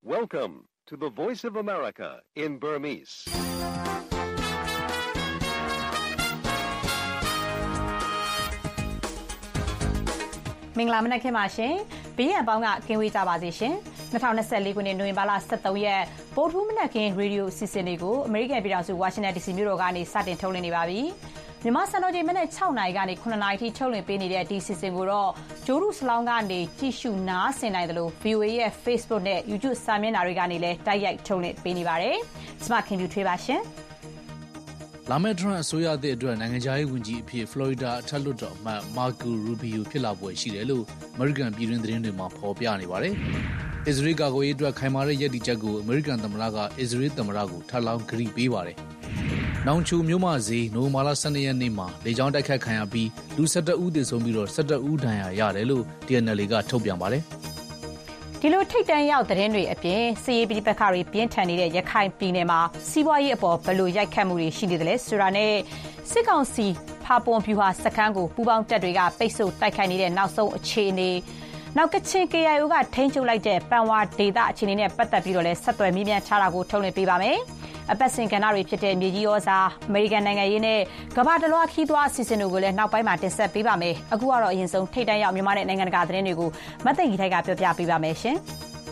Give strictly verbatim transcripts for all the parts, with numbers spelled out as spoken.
Welcome to the Voice of America in Burmese. ။မင်္ဂလာမနက်ခင်းပါရှင်။ဘေးရန်ပေါင်းကကင်းဝေးကြပါစေရှင်။၂၀၂၄ခုနှစ်နိုဝင်ဘာလ၁၃ရက်ဗုဒ္ဓဟူးမနက်ခင်းရေဒီယိုအစီအစဉ်လေးကိုအမေရိကန်ပြည်ထောင်စုဝါရှင်တန်ဒီစီမြို့တော်ကနေစတင်ထုတ်လွှင့်နေပါပြီ။မြန်မာစံတော်ချိန်မနက်၆နာရီကနေ၇နာရီထိထုတ်လွှင့်ပေးနေတဲ့ဒီအစီအစဉ်ကိုတော့ဂျိုးရုစလောင်းကနေကြည့်ရှုနားဆင်နိုင်တယ်လို့ ဗီအိုအေ ရဲ့ Facebook နဲ့ YouTube စာမျက်နှာတွေကနေလည်းတိုက်ရိုက်ထုတ်လွှင့်ပေးနေပါတယ်။ကျွန်မခင်ဗျူထွေးပါရှင်။လာမယ့်ထရန့်အစိုးရသစ်အတွက်နိုင်ငံခြားရေးဝန်ကြီးအဖြစ်ဖလော်ရီဒါအထက်လွှတ်တော်အမတ်မာကိုရူဘီယိုဖြစ်လာပွဲရှိတယ်လို့အမေရိကန်ပြည်တွင်းသတင်းတွေမှာဖော်ပြနေပါတယ်။အစ္စရေးကာကွယ်ရေးအတွက်ခိုင်မာတဲ့ရည်တည်ချက်ကိုအမေရိကန်သမ္မတကအစ္စရေးသမ္မတကိုထပ်လောင်းဂရုပေးပါတယ်။နောင်ချိုမြို့မဈေးနိုဝင်ဘာလ၁၂ရက်နေ့မှာလေကြောင်းတိုက်ခတ်ခံရပြီးလူ၁၁ဦးသေဆုံးပြီးတော့၁၁ဦးဒဏ်ရာရတယ်လို့ တီ အန် အယ်လ် အေ ကထုတ်ပြန်ပါတယ်။ဒီလိုထိတ်တန့်ရောက်သတင်းတွေအပြင်စီးရေးပြည်ပခါတွေပြင်းထန်နေတဲ့ရခိုင်ပြည်နယ်မှာစီးပွားရေးအပေါ်ဘယ်လိုရိုက်ခတ်မှုတွေရှိနေသလဲဆိုတာနဲ့စစ်ကောင်စီဖာပွန်ဖြူဟာစခန်းကိုပူးပေါင်းတပ်တွေကပိတ်ဆို့တိုက်ခိုက်နေတဲ့နောက်ဆုံးအခြေအနေနောက်ကချင် ကေ အိုင် အို ကထိန်းချုပ်လိုက်တဲ့ပန်ဝါဒေသအခြေအနေနဲ့ပတ်သက်ပြီးတော့လည်းဆက်သွယ်မြင်းမြန်းထားတာကိုထုတ်လွှင့်ပေးပါမယ်။အပတ်စဉ်ကဏ္ဍတွေဖြစ်တဲ့မြေကြီးဩဇာအမေရိကန်နိုင်ငံရေးနဲ့ကမ္ဘာတလွှားခီးသွွားအစီအစဉ်တွေကိုလည်းနောက်ပိုင်းမှာတင်ဆက်ပေးပါမယ်။အခုကတော့အရင်ဆုံးထိတ်တန့်ရောက်မြန်မာနဲ့နိုင်ငံတကာသတင်းတွေကိုမသိင်ကြီးထိုက်ကပြောပြပေးပါမယ်ရှင်။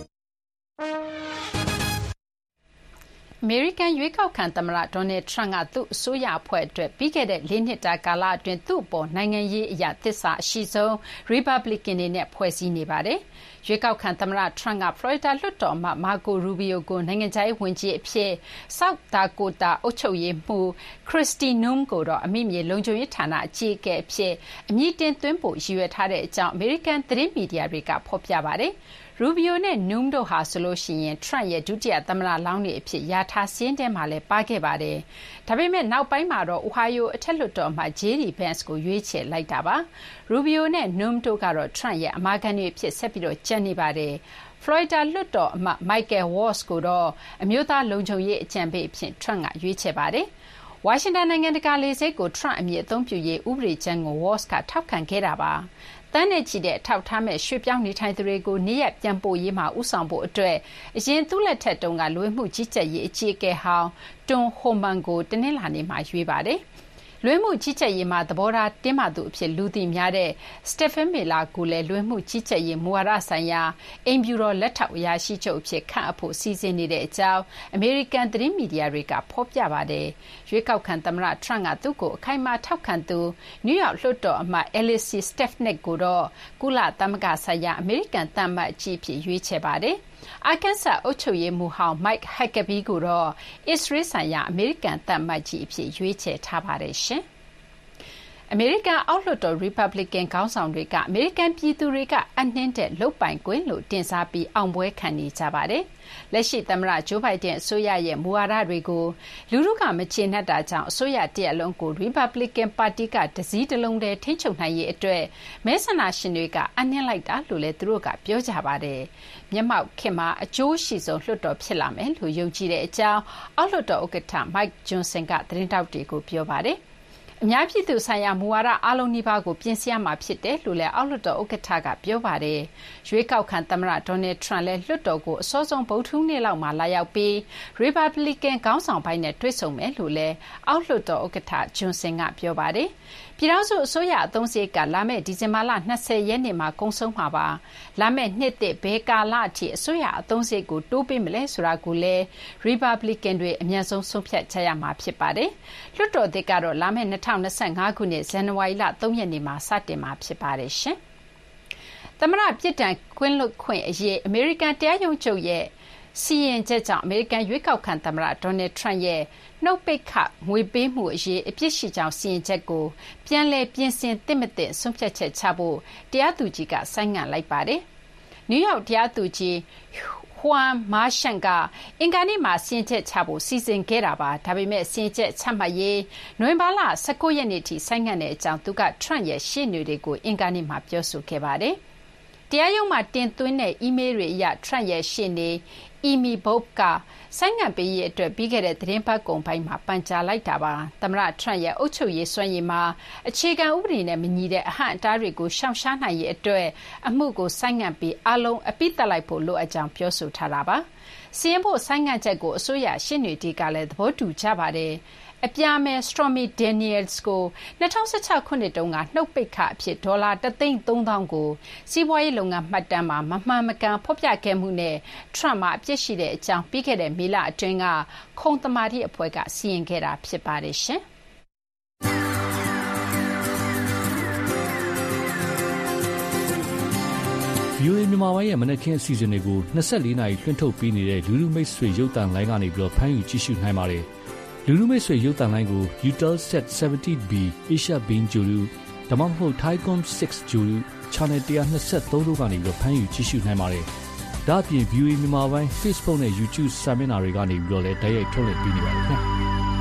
အမေရိကန်ရွေးကောက်ခံသမ္မတဒေါ်နယ်ထရန့်ကသူ့အစိုးရအဖွဲ့အတွက်ပြီးခဲ့တဲ့လေးနှစ်တာကာလအတွင်းသူ့အပေါ်နိုင်ငံရေးအရာသစ္စာအရှိဆုံးရီပတ်ဘလစ်ကန်တွေနဲ့ဖွဲ့စည်းနေပါတယ်။ရွေးကောက်ခံသမ္မတထရန့်ကဖလော်ရီဒါလွှတ်တော်အမတ်မာကိုရူဘီယိုကိုနိုင်ငံခြားရေးဝန်ကြီးအဖြစ်ဆောက်ဒါကိုတာအုပ်ချုပ်ရေးမှူးခရစ္စတီနွန်းကိုတော့အမိမြေလုံခြုံရေးဌာနအကြီးအကဲအဖြစ်အမည်တင်သွင်းဖို့ရည်ရွယ်ထားတဲ့အကြောင်းအမေရိကန်သတင်းမီဒီယာတွေကဖော်ပြပါတယ်။ရူဘီယိုနဲ့နွန်းတို့ဟာဆိုလို့ရှိရင်ထရန့်ရဲ့ဒုတိယသမ္မတလောင်းတွေအဖြစ်ယာထားစင်းတဲမှာလည်းပါခဲ့ပါတယ်။ဒါပေမဲ့နောက်ပိုင်းမှာတော့အိုဟိုင်ယိုအထက်လွှတ်တော်မှာဂျေဒီဘန့်စ်ကိုရွေးချယ်လိုက်တာပါ။ရူဘီယိုနဲ့နွန်းတို့ကတော့ထရန့်ရဲ့အမာခံတွေအဖြစ်ဆက်ပြီးတော့ကြံ့နေပါတယ်။ဖလော်ရီဒါလွှတ်တော်အမတ်မိုက်ကယ်ဝေါ့စ်ကိုတော့အမျိုးသားလုံခြုံရေးအကြံပေးအဖြစ်ထရန့်ကရွေးချယ်ပါတယ်။ဝါရှင်တန်နိုင်ငံတကာလေဆိပ်ကိုထရန့်အမည်အသုံးပြုရေးဥပဒေကြမ်းကိုဝေါ့စ်ကထောက်ခံခဲ့တာပါ။တန်းနဲ့ချီတဲ့အထောက်ထားမဲ့ရွှေ့ပြောင်းနေထိုင်သူတွေကိုနေရပ်ပြန်ပို့ရေးမှာဦးဆောင်ဖို့အတွက်အရင်သူ့လက်ထက်တုန်းကလူဝင်မှုကြီးကြပ်ရေးအကြီးအကဲဟောင်းတွန်ဟိုမန်ကိုတနင်္လာနေ့မှာရွေးပါတယ်။လူဝင်မှုကြီးကြပ်ရေးမှာသဘောထားတင်းမာသူအဖြစ်လူသိများတဲ့စတက်ဖန်မီလာကိုလည်းလူဝင်မှုကြီးကြပ်ရေးမူဝါဒဆိုင်ရာအိမ်ဖြူတော်လက်ထောက်အရာရှိချုပ်အဖြစ်ခန့်အပ်ဖို့စီစဉ်နေတဲ့အကြောင်းအမေရိကန်သတင်းမီဒီယာတွေကဖော်ပြပါတယ်။ရွေးကောက်ခံသမ္မတထရန့်ကသူ့ကိုအခိုင်အမာထောက်ခံသူနယူးယောက်လွှတ်တော်အမတ်အဲလီစီစတက်ဖနက်ကိုတော့ကုလသမဂ္ဂဆိုင်ရာအမေရိကန်သံအမတ်အကြီးအဖြစ်ရွေးချယ်ပါတယ်။အာကန်ဆာအုပ်ချုပ်ရေးမှူးဟောင်းမိုက်ဟက်ကဘီကိုတော့အစ္စရေးဆိုင်ရာအမေရိကန်သံအမတ်ကြီးအဖြစ်ရွေးချယ်ထားပါတယ်ရှင်။အမေရိကန်အောက်လွှတ်တော်ရီပတ်ဘလစ်ကန်ခေါင်းဆောင်တွေကအမေရိကန်ပြည်သူတွေကအနှင်းတဲ့လုတ်ပိုင်ခွင့်လို့တင်စားပြီးအောင်ပွဲခံနေကြပါတယ်။လက်ရှိသမ္မတဂျိုးဘိုင်ဒန်အစိုးရရဲ့မူဝါဒတွေကိုလူထုကမကျေနပ်တာကြောင့်အစိုးရတရပ်လုံးကိုရီပတ်ဘလစ်ကန်ပါတီကတစည်းတစ်လုံးတည်းထိန်းချုပ်နိုင်ရေးအတွက်မဲဆန္ဒရှင်တွေကအနှင်းလိုက်တာလို့လည်းသူတို့ကပြောကြပါတယ်။မျက်မှောက်ခေတ်မှာအကျိုးရှိဆုံးလွှတ်တော်ဖြစ်လာမယ်လို့ယုံကြည်တဲ့အကြောင်းအောက်လွှတ်တော်ဥက္ကဋ္ဌမိုက်ဂျွန်ဆန်ကသတင်းတောက်တွေကိုပြောပါတယ်။အများပြည်သူဆိုင်ရာမူဝါဒအားလုံးနှိပါကိုပြင်ဆင်ရမှာဖြစ်တယ်လို့လည်းအောက်လွှတ်တော်ဥက္ကဋ္ဌကပြောပါတယ်။ရွေးကောက်ခံသမ္မတဒေါ်နယ်ထရန့်လည်းလွှတ်တော်ကိုအစောဆုံးဗုဒ္ဓဟူးနေ့လောက်မှာလာရောက်ပြီးရီပတ်ဘလစ်ကန်ခေါင်းဆောင်ပိုင်းနဲ့တွေ့ဆုံမယ်လို့လည်းအောက်လွှတ်တော်ဥက္ကဋ္ဌဂျွန်ဆန်ကပြောပါတယ်။ပြည်ထောင်စုအစိုးရအသုံးစရိတ်ကလာမယ့်ဒီဇင်ဘာလ၂၀ရက်နေ့မှာကုန်ဆုံးမှာပါ။လာမယ့်နှစ်သစ်ဘယ်ကာလအထိအစိုးရအသုံးစရိတ်ကိုတိုးပေးမလဲဆိုတာကိုလည်းရီပတ်ဘလစ်ကန်တွေအများဆုံးဆုံးဖြတ်ကြရမှာဖြစ်ပါတယ်။လွှတ်တော်သစ်ကတော့လာမယ့်၂၀၂၅ခုနှစ်ဇန်နဝါရီလ၃ရက်နေ့မှာစတင်မှာဖြစ်ပါတယ်ရှင်။သမ္မတပြစ်ဒဏ်ခွင့်လွှတ်ခွင့်အရေးအမေရိကန်တရားရုံးချုပ်ရဲ့စီရင်ချက်ကြောင့်အမေရိကန်ရွေးကောက်ခံသမ္မတဒေါ်နယ်ထရန့်ရဲ့နှုတ်ပိတ်ခငွေပေးမှုအရေးအပြစ်ရှိကြောင်းစီရင်ချက်ကိုပြန်လည်ပြင်ဆင်သင့်မသင့်ဆုံးဖြတ်ချက်ချဖို့တရားသူကြီးကဆိုင်းငံ့လိုက်ပါတယ်။နယူးယောက်တရားသူကြီးဟွမ်မာရှန်ကအင်္ဂါနေ့မှာစီရင်ချက်ချဖို့စီစဉ်ခဲ့တာပါဒါပေမဲ့စီရင်ချက်ချမှတ်ရေးနိုဝင်ဘာလ၁၉ရက်နေ့ထိဆိုင်းငံ့တဲ့အကြောင်းသူကထရန့်ရဲ့ရှေ့နေတွေကိုအင်္ဂါနေ့မှာပြောဆိုခဲ့ပါတယ်။တရားရုံးမှာတင်သွင်းတဲ့အီးမေးလ်တွေအရ Trump ရဲ့ရှေ့နေ Amy Boeb ကဆိုင်းငံ့ပေးရေးအတွက်ပြီးခဲ့တဲ့သီတင်းပတ်ကုန်ပိုင်းမှာပန်ကြားလိုက်တာပါ။သမ္မတ Trump ရဲ့အုပ်ချုပ်ရေးစွမ်းရည်မှာအခြေခံဥပဒေနဲ့မညီတဲ့အဟန့်အတားတွေကိုရှောင်ရှားနိုင်ရေးအတွက်အမှုကိုဆိုင်းငံ့ပြီးအားလုံးအပိသက်လိုက်ဖို့လိုအပ်ကြောင်းပြောဆိုထားတာပါ။စီရင်ဖို့ဆိုင်းငံ့ချက်ကိုအစိုးရရှေ့နေတွေကလည်းသဘောတူကြပါတယ်။အပြာမယ် Stormy Daniels ကို၂၀၁၆ခုနှစ်တုန်းကနှုတ်ပိတ်ခအဖြစ်ဒေါ်လာတစ်သိန်းသုံးသောင်းကိုစီးပွားရေးလုပ်ငန်းမှတ်တမ်းမှာမမှန်မကန်ဖော်ပြခဲ့မှုနဲ့ Trump မှာအပြစ်ရှိတဲ့အကြောင်းပြီးခဲ့တဲ့မေလအတွင်းကခုံသမာဓိအဖွဲ့ကစီရင်ခဲ့တာဖြစ်ပါတယ်ရှင်။ဗွီအိုအေ မြန်မာပိုင်းရဲ့မနက်ခင်းအစီအစဉ်တွေကို၂၄နာရီလွှင့်ထုတ်ပေးနေတဲ့လူလူမိတ်ဆွေရုပ်သံလိုင်းကနေပြီးတော့ဖမ်းယူကြည့်ရှုနိုင်ပါတယ်။လူလူမိတ်ဆွေရုပ်သံလိုင်းကို Eutelsat ဆယ်ဗန်တီ B Asia Beam ဂြိုဟ်တုဒါမှမဟုတ် Thaicom ၆ ဂြိုဟ်တု Channel one twenty-threeတို့ကနေပြီးတော့ဖမ်းယူကြည့်ရှုနိုင်ပါတယ်။ဒါ့အပြင် ဗွီအိုအေ မြန်မာပိုင်း Facebook နဲ့ YouTube စာမျက်နှာတွေကနေပြီးတော့လည်းတိုက်ရိုက်ထုတ်လွှင့်ပေးနေပါတယ်ခင်ဗျာ။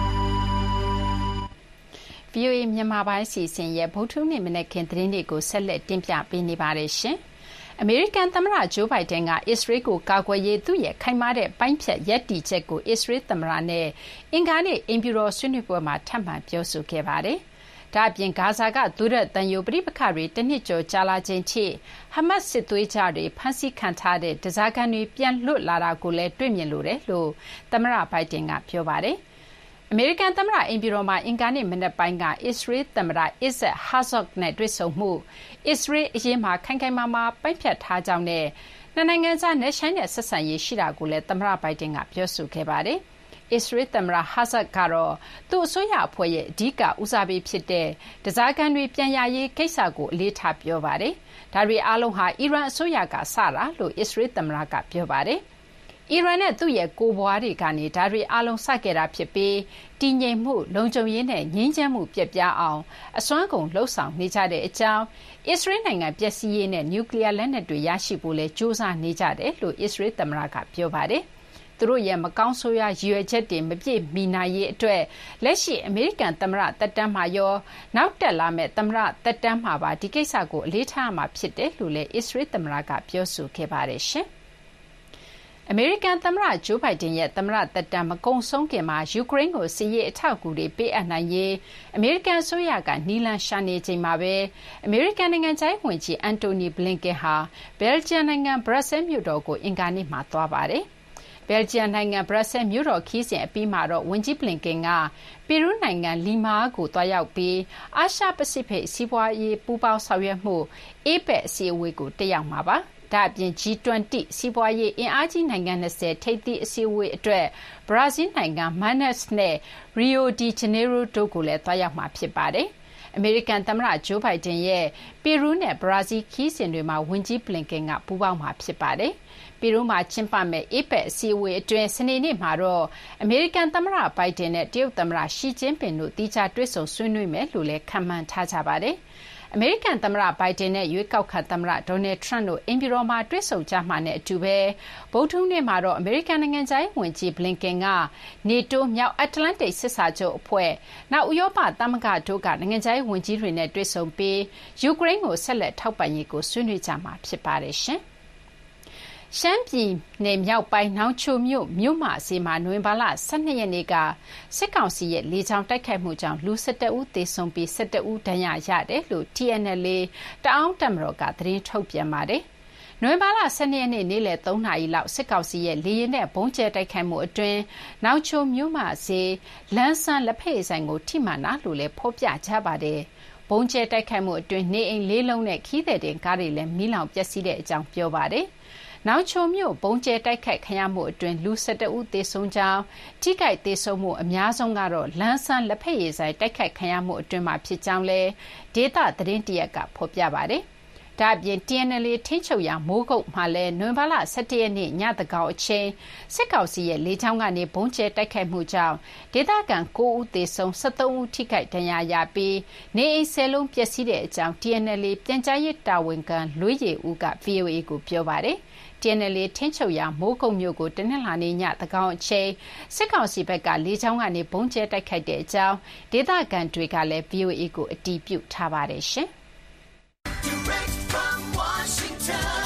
ဗွီအိုအေ မြန်မာပိုင်းအစီအစဉ်ရဲ့ဗုဒ္ဓဟူးနေ့မနက်ခင်းသတင်းတွေကိုဆက်လက်တင်ပြပေးနေပါတယ်ရှင်။အမေရိကန်သမ္မတဂျိုးဘိုင်ဒန်ကအစ္စရေးကိုကာကွယ်ရေးသူ့ရဲ့ခိုင်မာတဲ့ပိုင်းဖြတ်ရပ်တည်ချက်ကိုအစ္စရေးသမ္မတနဲ့အင်္ဂါနေ့အိမ်ဖြူတော်ဆွေးနွေးပွဲမှာထပ်မံပြောဆိုခဲ့ပါတယ်။ဒါ့အပြင်ဂါဇာကသူရက်တန်ယိုပဋိပက္ခတွေတနှစ်ကျော်ကြာလာချိန်ထိဟမတ်စစ်သွေးကြတွေဖမ်းဆီးခံထားတဲ့ဓားစာခံတွေပြန်လွတ်လာတာကိုလည်းတွေ့မြင်လိုတယ်လို့သမ္မတဘိုင်ဒန်ကပြောပါတယ်။အမေရိကန်သမ္မတအိမ်ဖြူတော်မှာအင်္ဂါနေ့မနက်ပိုင်းကအစ္စရေးသမ္မတ Isaac Herzog နဲ့တွေ့ဆုံမှုအစ္စရေးအရေးမှာခိုင်ခိုင်မာမာပိုင်းဖြတ်ထားကြောင်းနဲ့နှစ်နိုင်ငံကြားနယ်ဆိုင်တဲ့ဆက်ဆံရေးရှိတာကိုလည်းသမ္မတဘိုင်ဒန်ကပြောဆိုခဲ့ပါတယ်။အစ္စရေးသမ္မတ Herzog ကတော့သူ့အစိုးရအဖွဲ့ရဲ့အဓိကဦးစားပေးဖြစ်တဲ့ဓားစာခံတွေပြန်ရရေးကိစ္စကိုအလေးထားပြောပါတယ်။ဒါတွေအားလုံးဟာအီရန်အစိုးရကစတာလို့အစ္စရေးသမ္မတကပြောပါတယ်။အီရန်နဲ့သူ့ရဲ့ကိုယ်ပွားတွေကနေဒါတွေအားလုံးစခဲ့တာဖြစ်ပြီးတည်ငြိမ်မှုလုံခြုံရေးနဲ့ငြိမ်းချမ်းမှုပြတ်ပြားအောင်အစွမ်းကုန်လှုံ့ဆော်နေကြတဲ့အကြောင်းအစ္စရေးနိုင်ငံပျက်စီးရေးနဲ့နျူကလ িয়ার လက်နက်တွေရရှိဖို့လဲစူးစမ်းနေကြတယ်လို့အစ္စရေးသမ္မတကပြောပါတယ်။သူတို့ရဲ့မကောင်းဆိုးရွားရည်ရွယ်ချက်တွေမပြည့်မီနိုင်ရေးအတွက်လက်ရှိအမေရိကန်သမ္မတတက်တမ်းမှာရောနောက်တက်လာမဲ့သမ္မတတက်တမ်းမှာပါဒီကိစ္စကိုအလေးထားမှာဖြစ်တယ်လို့လဲအစ္စရေးသမ္မတကပြောဆိုခဲ့ပါတယ်ရှင်။အမေရိကန်သမ္မတဂျိုးဘိုင်ဒန်ရဲ့သမ္မတသက်တမ်းမကုန်ဆုံးခင်မှာယူကရိန်းကိုစစ်ရေးအထောက်အကူတွေပေးအပ်နိုင်ရေးအမေရိကန်အစိုးရကနည်းလမ်းရှာနေချိန်မှာပဲအမေရိကန်နိုင်ငံခြားရေးဝန်ကြီးအန်တိုနီဘလင်ကန်ဟာဘယ်လ်ဂျီယံနိုင်ငံဘရပ်ဆဲလ်မြို့တော်ကိုအင်္ဂါနေ့မှာသွားပါတယ်။ဘယ်လ်ဂျီယံနိုင်ငံဘရပ်ဆဲလ်မြို့တော်ခီးစဉ်အပြီးမှာတော့ဝန်ကြီးဘလင်ကန်ကပီရူးနိုင်ငံလီမာကိုသွားရောက်ပြီးအာရှပစိဖိတ်စီးပွားရေးပူးပေါင်းဆောင်ရွက်မှု အေပက် အစည်းအဝေးကိုတက်ရောက်မှာပါ။ဒါ့အပြင် ဂျီ ၂၀ စီးပွားရေးအင်အားကြီးနိုင်ငံ၂၀ထိပ်သီးအစည်းအဝေးအတွက်ဘရာဇီးနိုင်ငံမန်နက်စ်နဲ့ရီယိုဒီဂျနေရိုတို့ကိုလည်းသွားရောက်မှာဖြစ်ပါတယ်။အမေရိကန်သမ္မတဂျိုးဘိုင်ဒန်ရဲ့ပီရူးနဲ့ဘရာဇီးခီးစဉ်တွေမှာဝန်ကြီးဘလင်ကန်ကပူးပေါင်းမှာဖြစ်ပါတယ်။ပီရူးမှာကျင်းပမယ့်အေပက်အစည်းအဝေးအတွင်းစနေနေ့မှာတော့အမေရိကန်သမ္မတဘိုင်ဒန်နဲ့တရုတ်သမ္မတရှီကျင်းပင်တို့တီးခြားတွေ့ဆုံဆွေးနွေးမယ်လို့လည်းခန့်မှန်းထားကြပါတယ်။အမေရိကန်သမ္မတဘိုင်ဒန်နဲ့ရွေးကောက်ခံသမ္မတဒေါ်နယ်ထရန့်တို့အိမ်ဖြူတော်မှာတွေ့ဆုံကြမှာနဲ့အတူပဲဗုဒ္ဓဟူးနေ့မှာတော့အမေရိကန်နိုင်ငံခြားရေးဝန်ကြီးဘလင်ကန်က နေတိုးမြောက်အတ္တလန္တိတ်စစ်စာချုပ်အဖွဲ့နောက်ဥရောပသမဂ္ဂတို့ကနိုင်ငံခြားရေးဝန်ကြီးတွေနဲ့တွေ့ဆုံပြီးယူကရိန်းကိုဆက်လက်ထောက်ပံ့ရေးကိုဆွေးနွေးကြမှာဖြစ်ပါတယ်ရှင်။ရှမ်းပြည်နယ်မြောက်ပိုင်းနောင်ချိုမြို့မြို့မဈေးမှာနိုဝင်ဘာလ၁၂ရက်နေ့ကစစ်ကောင်စီရဲ့လေကြောင်းတိုက်ခိုက်မှုကြောင့်လူ၁၁ဦးသေဆုံးပြီး၁၁ဦးဒဏ်ရာရတယ်လို့ တီ အန် အယ်လ် အေ တအောင်းတပ်မတော်ကသတင်းထုတ်ပြန်ပါတယ်။နိုဝင်ဘာလ၁၂ရက်နေ့နေ့လယ်၃နာရီလောက်စစ်ကောင်စီရဲ့လေယာဉ်နဲ့ဘုံကျဲတိုက်ခိုက်မှုအတွင်းနောင်ချိုမြို့မဈေးလန်းဆန်းလက်ဖက်ရည်ဆိုင်ကိုထိမှန်တာလို့လည်းဖော်ပြကြပါတယ်။ဘုံကျဲတိုက်ခိုက်မှုအတွင်းနေအိမ်လေးလုံးနဲ့ခီးသည်တင်ကားတွေလည်းမီးလောင်ပျက်စီးတဲ့အကြောင်းပြောပါတယ်။နောက်ချိုမြို့ဘုံကျဲတိုက်ခိုက်ခံရမှုအတွင်းလူ၁၁ဦးသေဆုံးကြောင်းထိခိုက်သေဆုံးမှုအများဆုံးကတော့လန်းဆန်းလက်ဖက်ရည်ဆိုင်တိုက်ခိုက်ခံရမှုအတွင်းမှာဖြစ်ကြောင်းလဲဒေသသတင်းတရက်ကဖော်ပြပါတယ်။ဒါ့အပြင် တီ အန် အယ်လ် အေ ထိန်းချုပ်ရာမိုးကုတ်မှာလဲနိုဝင်ဘာလ၁၁ရက်နေ့ညသန်းခေါင်အချိန်စစ်ကောင်စီရဲ့လေကြောင်းကနေဘုံကျဲတိုက်ခိုက်မှုကြောင့်ဒေသခံ၉ဦးသေဆုံး၁၃ဦးထိခိုက်ဒဏ်ရာရပြီးနေအိမ်၁၀လုံးပျက်စီးတဲ့အကြောင်း တီ အန် အယ်လ် အေ ပြန်ကြားရေးတာဝန်ခံလွေးရည်ဦးက ဗွီအိုအေကိုပြောပါတယ်။တီ အန် အယ်လ် အေ ထိန်းချုပ်ရာမိုးကုတ်မြို့ကိုတနင်္လာနေ့ညသန်းခေါင်အချိန်စစ်ကောင်စီဘက်ကလေကြောင်းကနေဘုံကျဲတိုက်ခိုက်တဲ့အကြောင်းဒေသခံတွေကလည်း ဗွီအိုအေကိုအတည်ပြုထားပါတယ်ရှင်။ Direct from Washington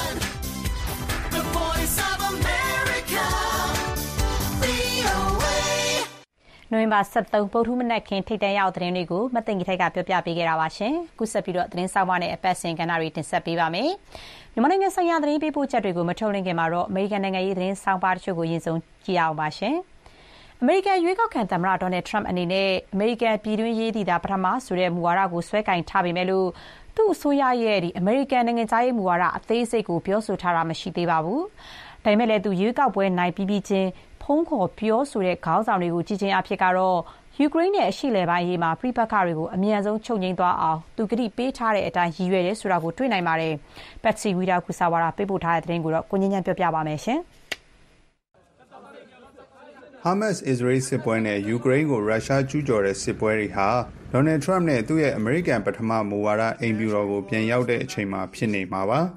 နိုဝင်ဘာ၁၃ဗုဒ္ဓဟူးမနက်ခင်းထိပ်တန်းရောက်သတင်းတွေကိုမသိင်္ဂီထိုက်ကပြောပြပေးခဲ့တာပါရှင်။ခုဆက်ပြီးတော့သတင်းဆောင်မနဲ့အပတ်စဉ်ကဏ္ဍတွေတင်ဆက်ပေးပါမယ်။မြန်မာနိုင်ငံဆိုင်ရာသတင်းပေးပို့ချက်တွေကိုမထုတ်လွှင့်ခင်မှာတော့အမေရိကန်နိုင်ငံရေးသတင်းဆောင်ပါတချို့ကိုရင်းစုံကြည့်အောင်ပါရှင်။အမေရိကန်ရွေးကောက်ခံသမ္မတဒေါ်နယ်ထရမ့်အနေနဲ့အမေရိကန်ပြည်တွင်းရေးသည်သာပထမဆိုတဲ့မူဝါဒကိုဆွဲကင်ထားပေမဲ့လို့သူ့အစိုးရရဲ့ဒီအမေရိကန်နိုင်ငံသားရေးမူဝါဒအသေးစိတ်ကိုပြောဆိုထားတာမရှိသေးပါဘူး။ဒါပေမဲ့လည်းသူရွေးကောက်ပွဲနိုင်ပြီးပြီးချင်းဖုံးခေါ်ပြောဆိုတဲ့ခေါင်းဆောင်တွေကိုကြည်ချင်းအဖြစ်ကတော့ယူကရိန်းနဲ့အရှေ့လယ်ပိုင်းရေးမှာပြိပက္ခတွေကိုအမြန်ဆုံးချုပ်ငြိမ်းသွားအောင်သူကတိပေးထားတဲ့အတိုင်းရည်ရွယ်တယ်ဆိုတာကိုတွေ့နိုင်ပါတယ်။ Patsy Widakuswara ပေးပို့ထားတဲ့သတင်းကိုတော့ကိုငင်းညံပြောပြပါမယ်ရှင်။ Hamas အစ္စရေးစစ်ပွဲနဲ့ယူကရိန်းကိုရုရှားကျူးကျော်တဲ့စစ်ပွဲတွေဟာဒေါ်နယ်ထရမ့်နဲ့သူ့ရဲ့အမေရိကန်ပထမမူဝါဒအိမ်ဖြူတော်ကိုပြန်ရောက်တဲ့အချိန်မှာဖြစ်နေမှာပါ။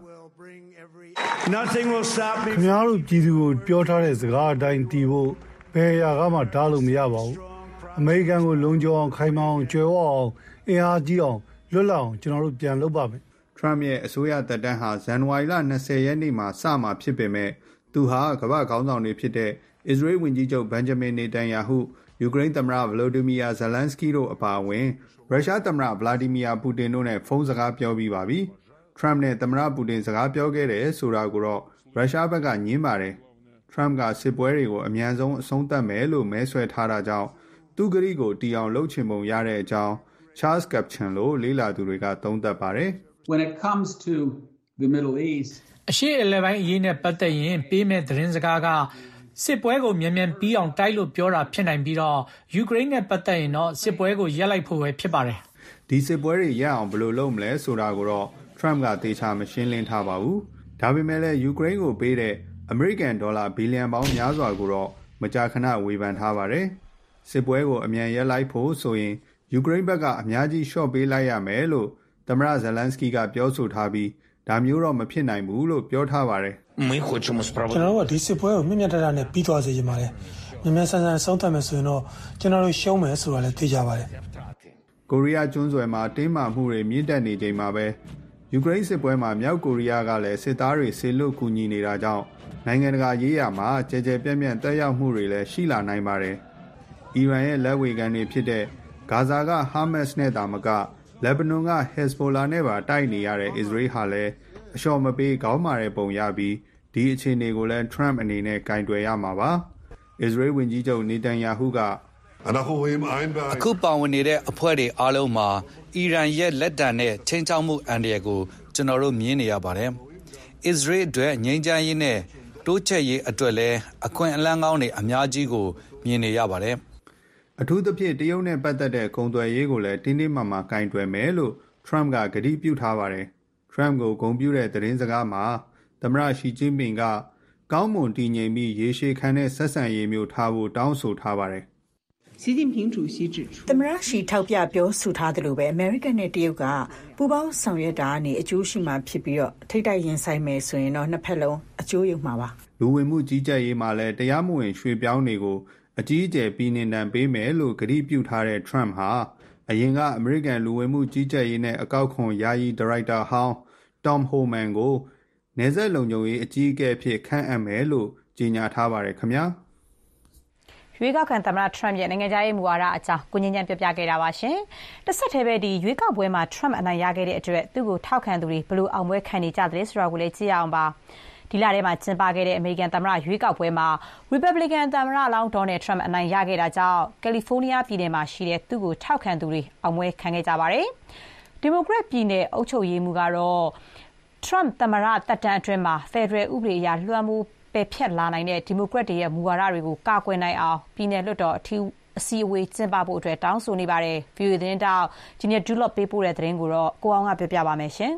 Nothing will stop me. ခင်ဗျားတို့ပြည်သူကိုပြောထားတဲ့စကားအတိုင်းတည်ဖို့ဘယ်ရာကမှတားလို့မရပါဘူး။အမေရိကန်ကိုလုံခြုံအောင်ခိုင်မာအောင်ကြွယ်ဝအောင်အင်အားကြီးအောင်လွတ်လပ်အောင်ကျွန်တော်တို့ပြန်လုပ်ပါမယ်။ Trump ရဲ့အစိုးရသက်တမ်းဟာဇန်နဝါရီလ၂၀ရက်နေ့မှာစမှာဖြစ်ပေမဲ့သူဟာကမ္ဘာ့ခေါင်းဆောင်တွေဖြစ်တဲ့အစ္စရေးဝန်ကြီးချုပ်ဘန်ဂျမင်နေတန်ယာဟုယူကရိန်းသမ္မတဗလိုဒီမီယာဇလန်စကီတို့အပါအဝင်ရုရှားသမ္မတဗလာဒီမီယာပူတင်တို့နဲ့ဖုန်းစကားပြောပြီးပါပြီ။ Trump နဲ့သမ္မတပူတင်စကားပြောခဲ့တယ်ဆိုတာကိုတော့ရုရှားဘက်ကညင်းပါတယ်။ Trump ကစစ်ပွဲတွေကိုအမြန်ဆုံးအဆုံးသတ်မယ်လို့မဲဆွယ်ထားတာကြောင့်သူကတိကိုတီအောင်လှုပ်ချင်ပုံရတဲ့အကြောင်း Charles Kupchan လို့လေးလာသူတွေကသုံးသပ်ပါတယ်။ When it comes to the Middle East အရှေ့အလယ်ပိုင်းအရေးနဲ့ပတ်သက်ရင်ပေးမဲ့သတင်းစကားကစစ်ပွဲကိုမြန်မြန်ပြီးအောင်တိုက်လို့ပြောတာဖြစ်နိုင်ပြီးတော့ယူကရိန်းနဲ့ပတ်သက်ရင်တော့စစ်ပွဲကိုရပ်လိုက်ဖို့ပဲဖြစ်ပါတယ်။ဒီစစ်ပွဲတွေရပ်အောင်ဘယ်လိုလုပ်မလဲဆိုတာကိုတော့Trump ကသေချာမရှင်းလင်းထားပါဘူး။ဒါပေမဲ့လည်းယူကရိန်းကိုပေးတဲ့အမေရိကန်ဒေါ်လာဘီလီယံပေါင်းများစွာကိုတော့မကြာခဏဝေဖန်ထားပါတယ်။စစ်ပွဲကိုအမြန်ရပ်လိုက်ဖို့ဆိုရင်ယူကရိန်းဘက်ကအများကြီးရှော့ပေးလိုက်ရမယ်လို့သမ္မတဇလန်စကီကပြောဆိုထားပြီးဒါမျိုးတော့မဖြစ်နိုင်ဘူးလို့ပြောထားပါတယ်။ကျွန်တော်တို့ကဒီစစ်ပွဲကိုမြင့်မြတ်တရနဲ့ပြီးသွားစေချင်ပါတယ်။မြန်မြန်ဆန်ဆန်ဆုံးသတ်မယ်ဆိုရင်တော့ကျွန်တော်တို့ရှုံးမယ်ဆိုတာလည်းသိကြပါတယ်။ကိုရီးယားကျွန်းဆွယ်မှာတင်းမာမှုတွေမြင့်တက်နေချိန်မှာပဲယူကရိန်းစစ်ပွဲမှာမြောက်ကိုရီးယားကလည်းစစ်သားတွေဆေလွတ်ကူညီနေတာကြောင့်နိုင်ငံတကာရေးရာမှာကြဲကြဲပြန့်ပြန့်တက်ရောက်မှုတွေလည်းရှိလာနိုင်ပါတယ်။အီရန်ရဲ့လက်ဝေခံတွေဖြစ်တဲ့ဂါဇာကဟာမတ်စ်နဲ့တာမကလက်ဘနွန်ကဟက်ဇ်ဘိုလာနဲ့ပါတိုက်နေရတဲ့အစ္စရေးဟာလည်းအလျှော့မပေးခေါင်းမာတဲ့ပုံရပြီးဒီအခြေအနေကိုလည်း Trump အနေနဲ့ကင်တွယ်ရမှာပါ။အစ္စရေးဝန်ကြီးချုပ်နေတန်ယာဟုကအခုပါဝင်နေတဲ့အဖွဲ့တွေအားလုံးမှာအီရန်ရဲ့လက်တံနဲ့ချင်းချောက်မှုအန္တရာယ်ကိုကျွန်တော်တို့မြင်နေရပါတယ်။အစ္စရေးအတွက်ငြိမ်းချမ်းရေးနဲ့တိုးချဲ့ရေးအတွက်လည်းအခွင့်အလမ်းကောင်းတွေအများကြီးကိုမြင်နေရပါတယ်။အထူးသဖြင့်တရုတ်နဲ့ပတ်သက်တဲ့ကုန်သွယ်ရေးကိုလည်းတင်းတင်းမာမာကင်တွယ်မယ်လို့ Trump ကကတိပြုထားပါတယ်။ Trump ကိုဂုဏ်ပြုတဲ့သတင်းစကားမှာသမ္မတရှီကျင်းပင်ကကောင်းမွန်တည်ငြိမ်ပြီးရေရှည်ခံတဲ့ဆက်ဆံရေးမျိုးထားဖို့တောင်းဆိုထားပါတယ်习近平主席指出သမ္မတရှီထောက်ပြပြောဆိုထားသလိုပဲအမေရိကန်နဲ့တရုတ်ကပူးပေါင်းဆောင်ရွက်တာနဲ့အကျိုးရှိမှဖြစ်ပြီးတော့ထိတိုက်ရင်ဆိုင်မယ်ဆိုရင်တော့နှစ်ဖက်လုံးအကျိုးရမှာပါလူဝင်မှုကြီးကြပ်ရေးမှာလည်းတရားမဝင်ရွှေ့ပြောင်းတွေကိုအကြီးအကျယ်ပြည်နှင်တန်ပေးမယ်လို့ကတိပြုထားတဲ့ Trump ဟာအရင်ကအမေရိကန်လူဝင်မှုကြီးကြပ်ရေးနဲ့အကောက်ခွန်ယာယီဒါရိုက်တာဟောင်း Tom Homan ကိုနယ်စပ်လုံခြုံရေးအကြီးအကဲအဖြစ်ခန့်အပ်မယ်လို့ကြေညာထားပါတယ်ခင်ဗျာရွေးကောက်ခံသမ္မတ Trump ရဲ့နိုင်ငံခြားရေးမူဝါဒအကြောင်းကိုညဉ့်ညံ့ပြပြခဲ့တာပါရှင်။တစ်ဆက်တည်းပဲဒီရွေးကောက်ပွဲမှာ Trump အနိုင်ရခဲ့တဲ့အတွက်သူ့ကိုထောက်ခံသူတွေဘယ်လိုအောင်ပွဲခံနေကြသလဲဆိုတာကိုလည်းကြည့်ရအောင်ပါ။ဒီလထဲမှာကျင်းပခဲ့တဲ့အမေရိကန်သမ္မတရွေးကောက်ပွဲမှာ Republican သမ္မတလောင်း Donald Trump အနိုင်ရခဲ့တာကြောင့်ကယ်လီဖိုးနီးယားပြည်နယ်မှာရှိတဲ့သူ့ကိုထောက်ခံသူတွေအောင်ပွဲခံခဲ့ကြပါတယ်။ Democrat ပြည်နယ်အုပ်ချုပ်ရေးမှူးကတော့ Trump သမ္မတသက်တမ်းအတွင်းမှာ Federal ဥပဒေအရလွှမ်းမိုးပယ်ဖျက်လာနိုင်တဲ့ဒီမိုကရက်တွေရဲ့မူဝါဒတွေကိုကာကွယ်နိုင်အောင်ပြည်내လွှတ်တော်အထူးအစည်းအဝေးကျင်းပဖို့အတွက်တောင်းဆိုနေပါတယ်။ ဗွီအိုအေသတင်းတောက်ဂျီနီယာဒူလော့ပေးပို့တဲ့သတင်းကိုတော့ကိုအောင်ကပြောပြပါမယ်ရှင်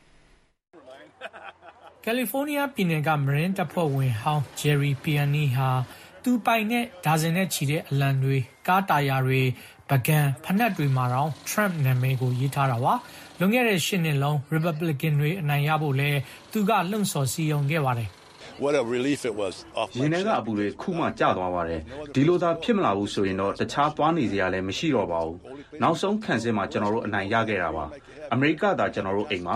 ။ကယ်လီဖိုးနီးယားပြည်နယ်ကမရင်းတပ်ဖွဲ့ဝင်ဟောင်းဂျယ်ရီပီယန်နီဟာသူပိုင်တဲ့ဒါဇင်နဲ့ချီတဲ့အလံတွေကားတာယာတွေပကံဖနက်တွေမှာတော့ Trump နာမည်ကိုရေးထားတာပါ။လွန်ခဲ့တဲ့ရှစ်နှစ်လုံး Republican တွေအနိုင်ရဖို့လဲသူကလှုံ့ဆော်စည်းရုံခဲ့ပါတယ် What a relief it was. ရင်းထဲကအပူတွေခုမှကျသွားပါတယ်။ဒီလိုသာဖြစ်မလာဘူးဆိုရင်တော့တခြားသွားနေစရာလည်းမရှိတော့ပါဘူး။နောက်ဆုံးခံစစ်မှာကျွန်တော်တို့အနိုင်ရခဲ့တာပါ။အမေရိကသာကျွန်တော်တို့အိမ်မှာ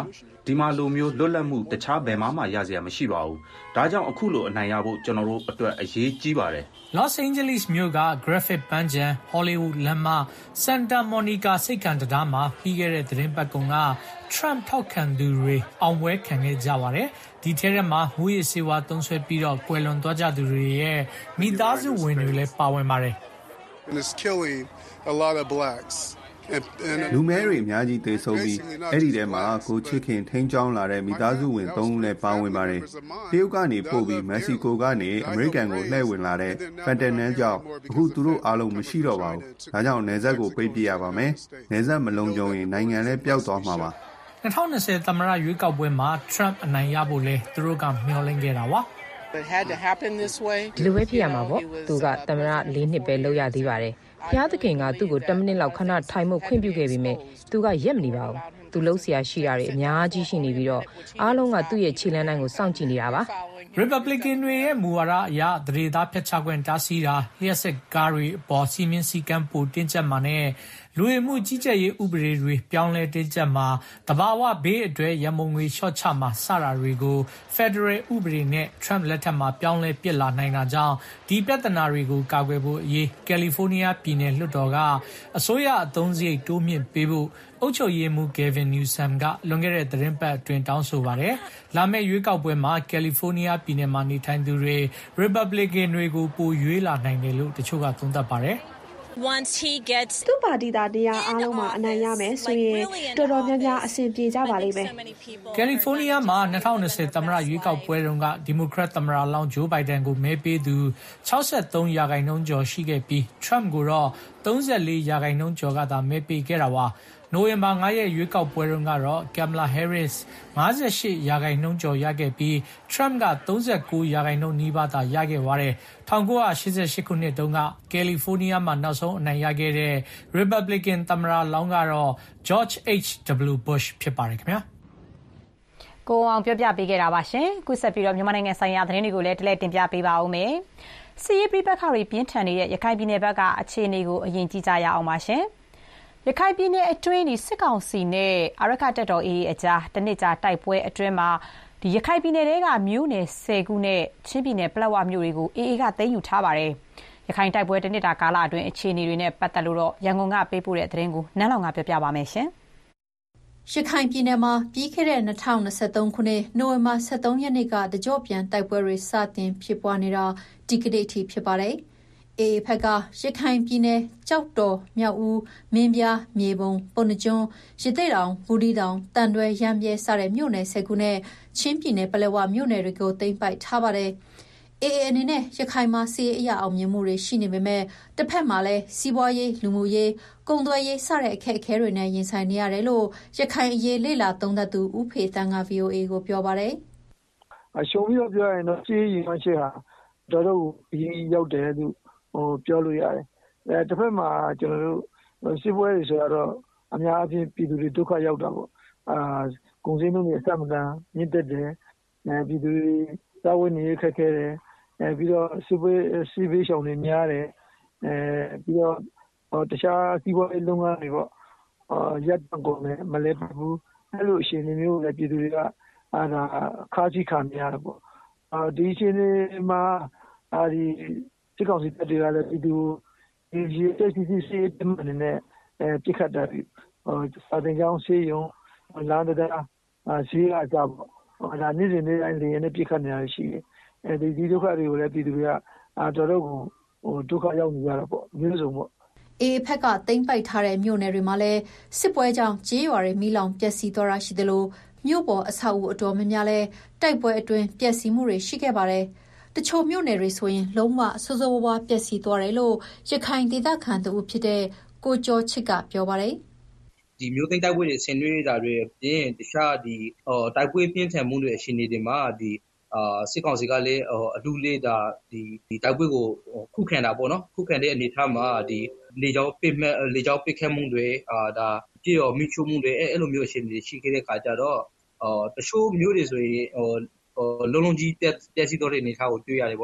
ဒီမှာလိုမျိုးလွတ်လပ်မှုတခြားဘယ်မှမှရစရာမရှိပါဘူးဒါကြောင့်အခုလိုအနိုင်ရဖို့ကျွန်တော်တို့အတွက်အရေးကြီးပါတယ် Los Angeles မြို့က Griffith ပန်းခြံ Hollywood လမ်းမ Santa Monica စိတ်ခံတံတားမှာပြီးခဲ့တဲ့သတင်းပတ်ကုန်က Trump ထောက်ခံသူတွေအောင်ပွဲခံခဲ့ကြပါတယ်ဒီထဲမှာမူရစ်စေဝါသုံးဆွဲပြီးတော့ကွယ်လွန်သွားကြသူတွေရဲ့မိသားစုဝင်တွေလည်းပါဝင်ပါတယ် And it's killing a lot of blacks လူမဲတွေအများကြီးသေဆုံးပြီးအဲ့ဒီထဲမှာကိုချစ်ခင်ထိန်းချောင်းလာတဲ့မိသားစုဝင်သုံးဦးလည်းပါဝင်ပါတယ်တရုတ်ကနေပို့ပြီးမက္ကဆီကိုကနေအမေရိကန်ကိုလှည့်ဝင်လာတဲ့ဖန်တန်နန်းကြောင့်အခုသူတို့အားလုံးမရှိတော့ပါဘူးဒါကြောင့်နယ်စပ်ကိုပိတ်ပြရပါမယ်နယ်စပ်မလုံခြုံရင်နိုင်ငံလည်းပျောက်သွားမှာပါ twenty twentyသမ္မတရွေးကောက်ပွဲမှာ Trump အနိုင်ရဖို့လဲသူတို့ကမျှော်လင့်ခဲ့တာပါ It had to happen this way ဒီလိုပဲဖြစ်ရမှာပေါ့သူကသမ္မတ၄နှစ်ပဲလုပ်ရသေးပါတယ်ဖျားသခင်ကသူ့ကိုtenမိနစ်လောက်ခဏထိုင်မှုခွင့်ပြုခဲ့ပေမဲ့သူကရက်မနေပါဘူးသူလှုပ်ရှားရှိတာတွေအများကြီးရှိနေပြီးတော့အားလုံးကသူ့ရဲ့ခြေလမ်းတိုင်းကိုစောင့်ကြည့်နေတာပါ Republican တွေရဲ့မူဝါဒအရသတိသားဖျက်ချခွင့်တားဆီးတာလျှက်စစ်ကားတွေပေါ်စီမင်းစီကံပိုတင်းကျပ်မှာနဲ့လူဝင်မှုကြီးကြပ်ရေးဥပဒေတွေပြောင်းလဲတင်းကျပ်မှာတဘာဝဘေးအတွက်ရမုံငွေလျှော့ချမှာစတာတွေကို Federal ဥပဒေနဲ့ Trump လက်ထက်မှာပြောင်းလဲပြစ်လာနိုင်တာကြောင့်ဒီပြဿနာတွေကိုကာကွယ်ဖို့အရေး California ပြည်နယ်လွှတ်တော်ကအစိုးရအသုံးစရိတ်တိုးမြင့်ပေးဖို့အုပ်ချုပ်ရေးမှူး Gavin Newsom ကလွန်ခဲ့တဲ့သတင်းပတ်အတွင်းတောင်းဆိုပါတယ်။လာမယ့်ရွေးကောက်ပွဲမှာ California ပြည်နယ်မှာနေထိုင်သူတွေ Republican တွေကိုပိုရွေးလာနိုင်တယ်လို့တချို့ကသုံးသပ်ပါတယ်။ Once he gets သူ့ပါတီသားနေရာအားလုံးမှာအနိုင်ရမယ်ဆိုရင်တော်တော်များများအဆင်ပြေကြပါလိမ့်မယ် California မှာtwenty twentyသမ္မတရွေးကောက်ပွဲတုန်းက Democrat သမ္မတလောင်း Joe Biden ကိုမဲပေးသူsixty-threeရာခိုင်နှုန်းကျော်ရှိခဲ့ပြီး Trump ကိုတော့thirty-fourရာခိုင်နှုန်းကျော်ကသာမဲပေးခဲ့တာပါနိုဝင်ဘာfiveရက်ရွေးကောက်ပွဲတုန်းကတော့ Kamala Harris fifty-eightရာခိုင်နှုန်းကျော်ရခဲ့ပြီး Trump ကthirty-nineရာခိုင်နှုန်းနီးပါးသာရခဲ့ပါတယ်nineteen eighty-eightခုနှစ်တုန်းက California မှာနောက်ဆုံးအနိုင်ရခဲ့တဲ့ Republican သမ္မတလောင်းကတော့ George H W Bush ဖြစ်ပါတယ်ခင်ဗျာကိုအောင်ပြောပြပေးခဲ့တာပါရှင်ခုဆက်ပြီးတော့မြန်မာနိုင်ငံဆိုင်ရာသတင်းတွေကိုလည်းတလဲတင်ပြပေးပါဦးမယ်စီးရီးပြပခါတွေပြင်းထန်နေတဲ့ရခိုင်ပြည်နယ်ဘက်ကအခြေအနေကိုအရင်ကြည့်ကြရအောင်ပါရှင်ရခိုင်ပြည်နယ်အတွင်းဒီစစ်ကောင်စီနဲ့အာရခတပ်တော် A A အကြားတနစ်ကြာတိုက်ပွဲအတွင်းမှာဒီရခိုင်ပြည်နယ်တွေကမြို့နယ်tenခုနဲ့ချင်းပြည်နယ်ပလက်ဝမြို့တွေကို A A ကသိမ်းယူထားပါတယ်။ရခိုင်တိုက်ပွဲတနစ်တာကာလအတွင်းအခြေအနေတွေနဲ့ပတ်သက်လို့တော့ရန်ကုန်ကပေးပို့တဲ့သတင်းကိုနန်းလောင်ကပြောပြပါမယ်ရှင်။ရခိုင်ပြည်နယ်မှာပြီးခဲ့တဲ့twenty twenty-threeခုနှစ်နိုဝင်ဘာthirteenရက်နေ့ကတကြော့ပြန်တိုက်ပွဲတွေစတင်ဖြစ်ပွားနေတာဒီကနေ့အထိဖြစ်ပါတယ်။ A A ဘက်ကရခိုင်ပြည်နယ်ကြောက်တော်မြောက်ဦးမင်းပြားမြေပုံပုဏ္ဏကျွန်းရသေ့တောင်ဘူးဒီတောင်တန်တွဲရမ်းပြဲစတဲ့မြို့နယ်tenခုနဲ့ချင်းပြည်နယ်ပလက်ဝမြို့နယ်တွေကိုသိမ်းပိုက်ထားပါတယ်။ A A အနေနဲ့ရခိုင်မှာစီးရဲအရာအောင်မြင်မှုတွေရှိနေပေမဲ့တစ်ဖက်မှာလည်းစီးပွားရေးလူမှုရေးကုန်သွယ်ရေးစတဲ့အခက်အခဲတွေနဲ့ရင်ဆိုင်နေရတယ်လို့ရခိုင်အရေးလေ့လာသုံးသပ်သူဦးဖေတန်းက V O A ကိုပြောပါတယ်။အရှုံးပြီးတော့ပြောရင်တော့စီးရဲရင်ရှိဟာတော်တော်အရင်ရောက်တယ်သူဟိုပြောလို့ရတယ်အဲတစ်ဖက်မှာကျွန်တော်တို့စစ်ပွဲတွေဆိုတော့အများအပြားပြည်သူတွေဒုက္ခရောက်တာပေါ့အာကုန်စည်နှုန်းတွေအဆမတန်မြင့်တက်တယ်အဲပြည်သူတွေသာဝန်နေခက်ခဲတယ်အဲပြီးတော့စစ်ပွဲစစ်ဘေးရှောင်တွေများတယ်အဲပြီးတော့တခြားစီးပွားရေးလုပ်ငန်းတွေပေါ့အာရပ်ကုန်တယ်မလဲဘူးအဲ့လိုအခြေအနေမျိုးလည်းပြည်သူတွေကအာခါးကြီးခံနေရတာပေါ့အာဒီအခြေအနေမှာအာဒီစစ်ကောင်စီတပ်တွေကလည်းပြည်သူဒီတက်စီစီစီတမန်နဲ့အဲပြစ်ခတ်တာပြီးဟိုစာတင်ကြောင်းဆေးရုံလမ်းတရားအာဈေးအကြပေါ့ဟိုဒါနေ့စဉ်နေ့တိုင်းလေယာဉ်နဲ့ပြစ်ခတ်နေတာရှိတယ်အဲဒီဒီဒုက္ခတွေကိုလည်းပြည်သူတွေကအာတော်တော်ကိုဟိုဒုက္ခရောက်နေရတာပေါ့မျိုးစုံပေါ့အေးဖက်ကတိမ့်ပိုက်ထားတဲ့မြို့နယ်တွေမှာလည်းစစ်ပွဲကြောင့်ကြေးရွာတွေမိလောင်ပျက်စီးသွားတာရှိတယ်လို့မြို့ပေါ်အဆောက်အဦအတော်များများလဲတိုက်ပွဲအတွင်းပျက်စီးမှုတွေရှိခဲ့ပါတယ်တချို့မြို့နယ်တွေဆိုရင်လုံးဝဆိုးဆိုးဝါးဝါးပျက်စီးသွားတယ်လို့ရခိုင်ဒေသခံသူဖြစ်တဲ့ကိုကျော်ချစ်ကပြောပါတယ်ဒီမျိုးသိန်းတိုက်ပွဲတွေဆင်နွှဲတာတွေအပြင်တခြားဒီတိုက်ပွဲပြင်းထန်မှုတွေအရှင်နေတွေမှာဒီအာစစ်ကောင်စီကလည်းအလူလေးဒါဒီဒီတိုက်ပွဲကိုခုခံတာပေါ့နော်ခုခံတဲ့အနေအထားမှာဒီလေကြောင်းပစ်မဲ့လေကြောင်းပစ်ခတ်မှုတွေအာဒါကြည့်ရောမိချုံမှုတွေအဲ့လိုမျိုးအရှင်နေရှိခဲ့တဲ့ခါကျတော့အာတချို့မျိုးတွေဆိုရင်ဟိုလုံးလုံးကြီးတက်တက်စီတော့တဲ့အနေအထားကိုတွေ့ရတယ်ပေါ့နော်တ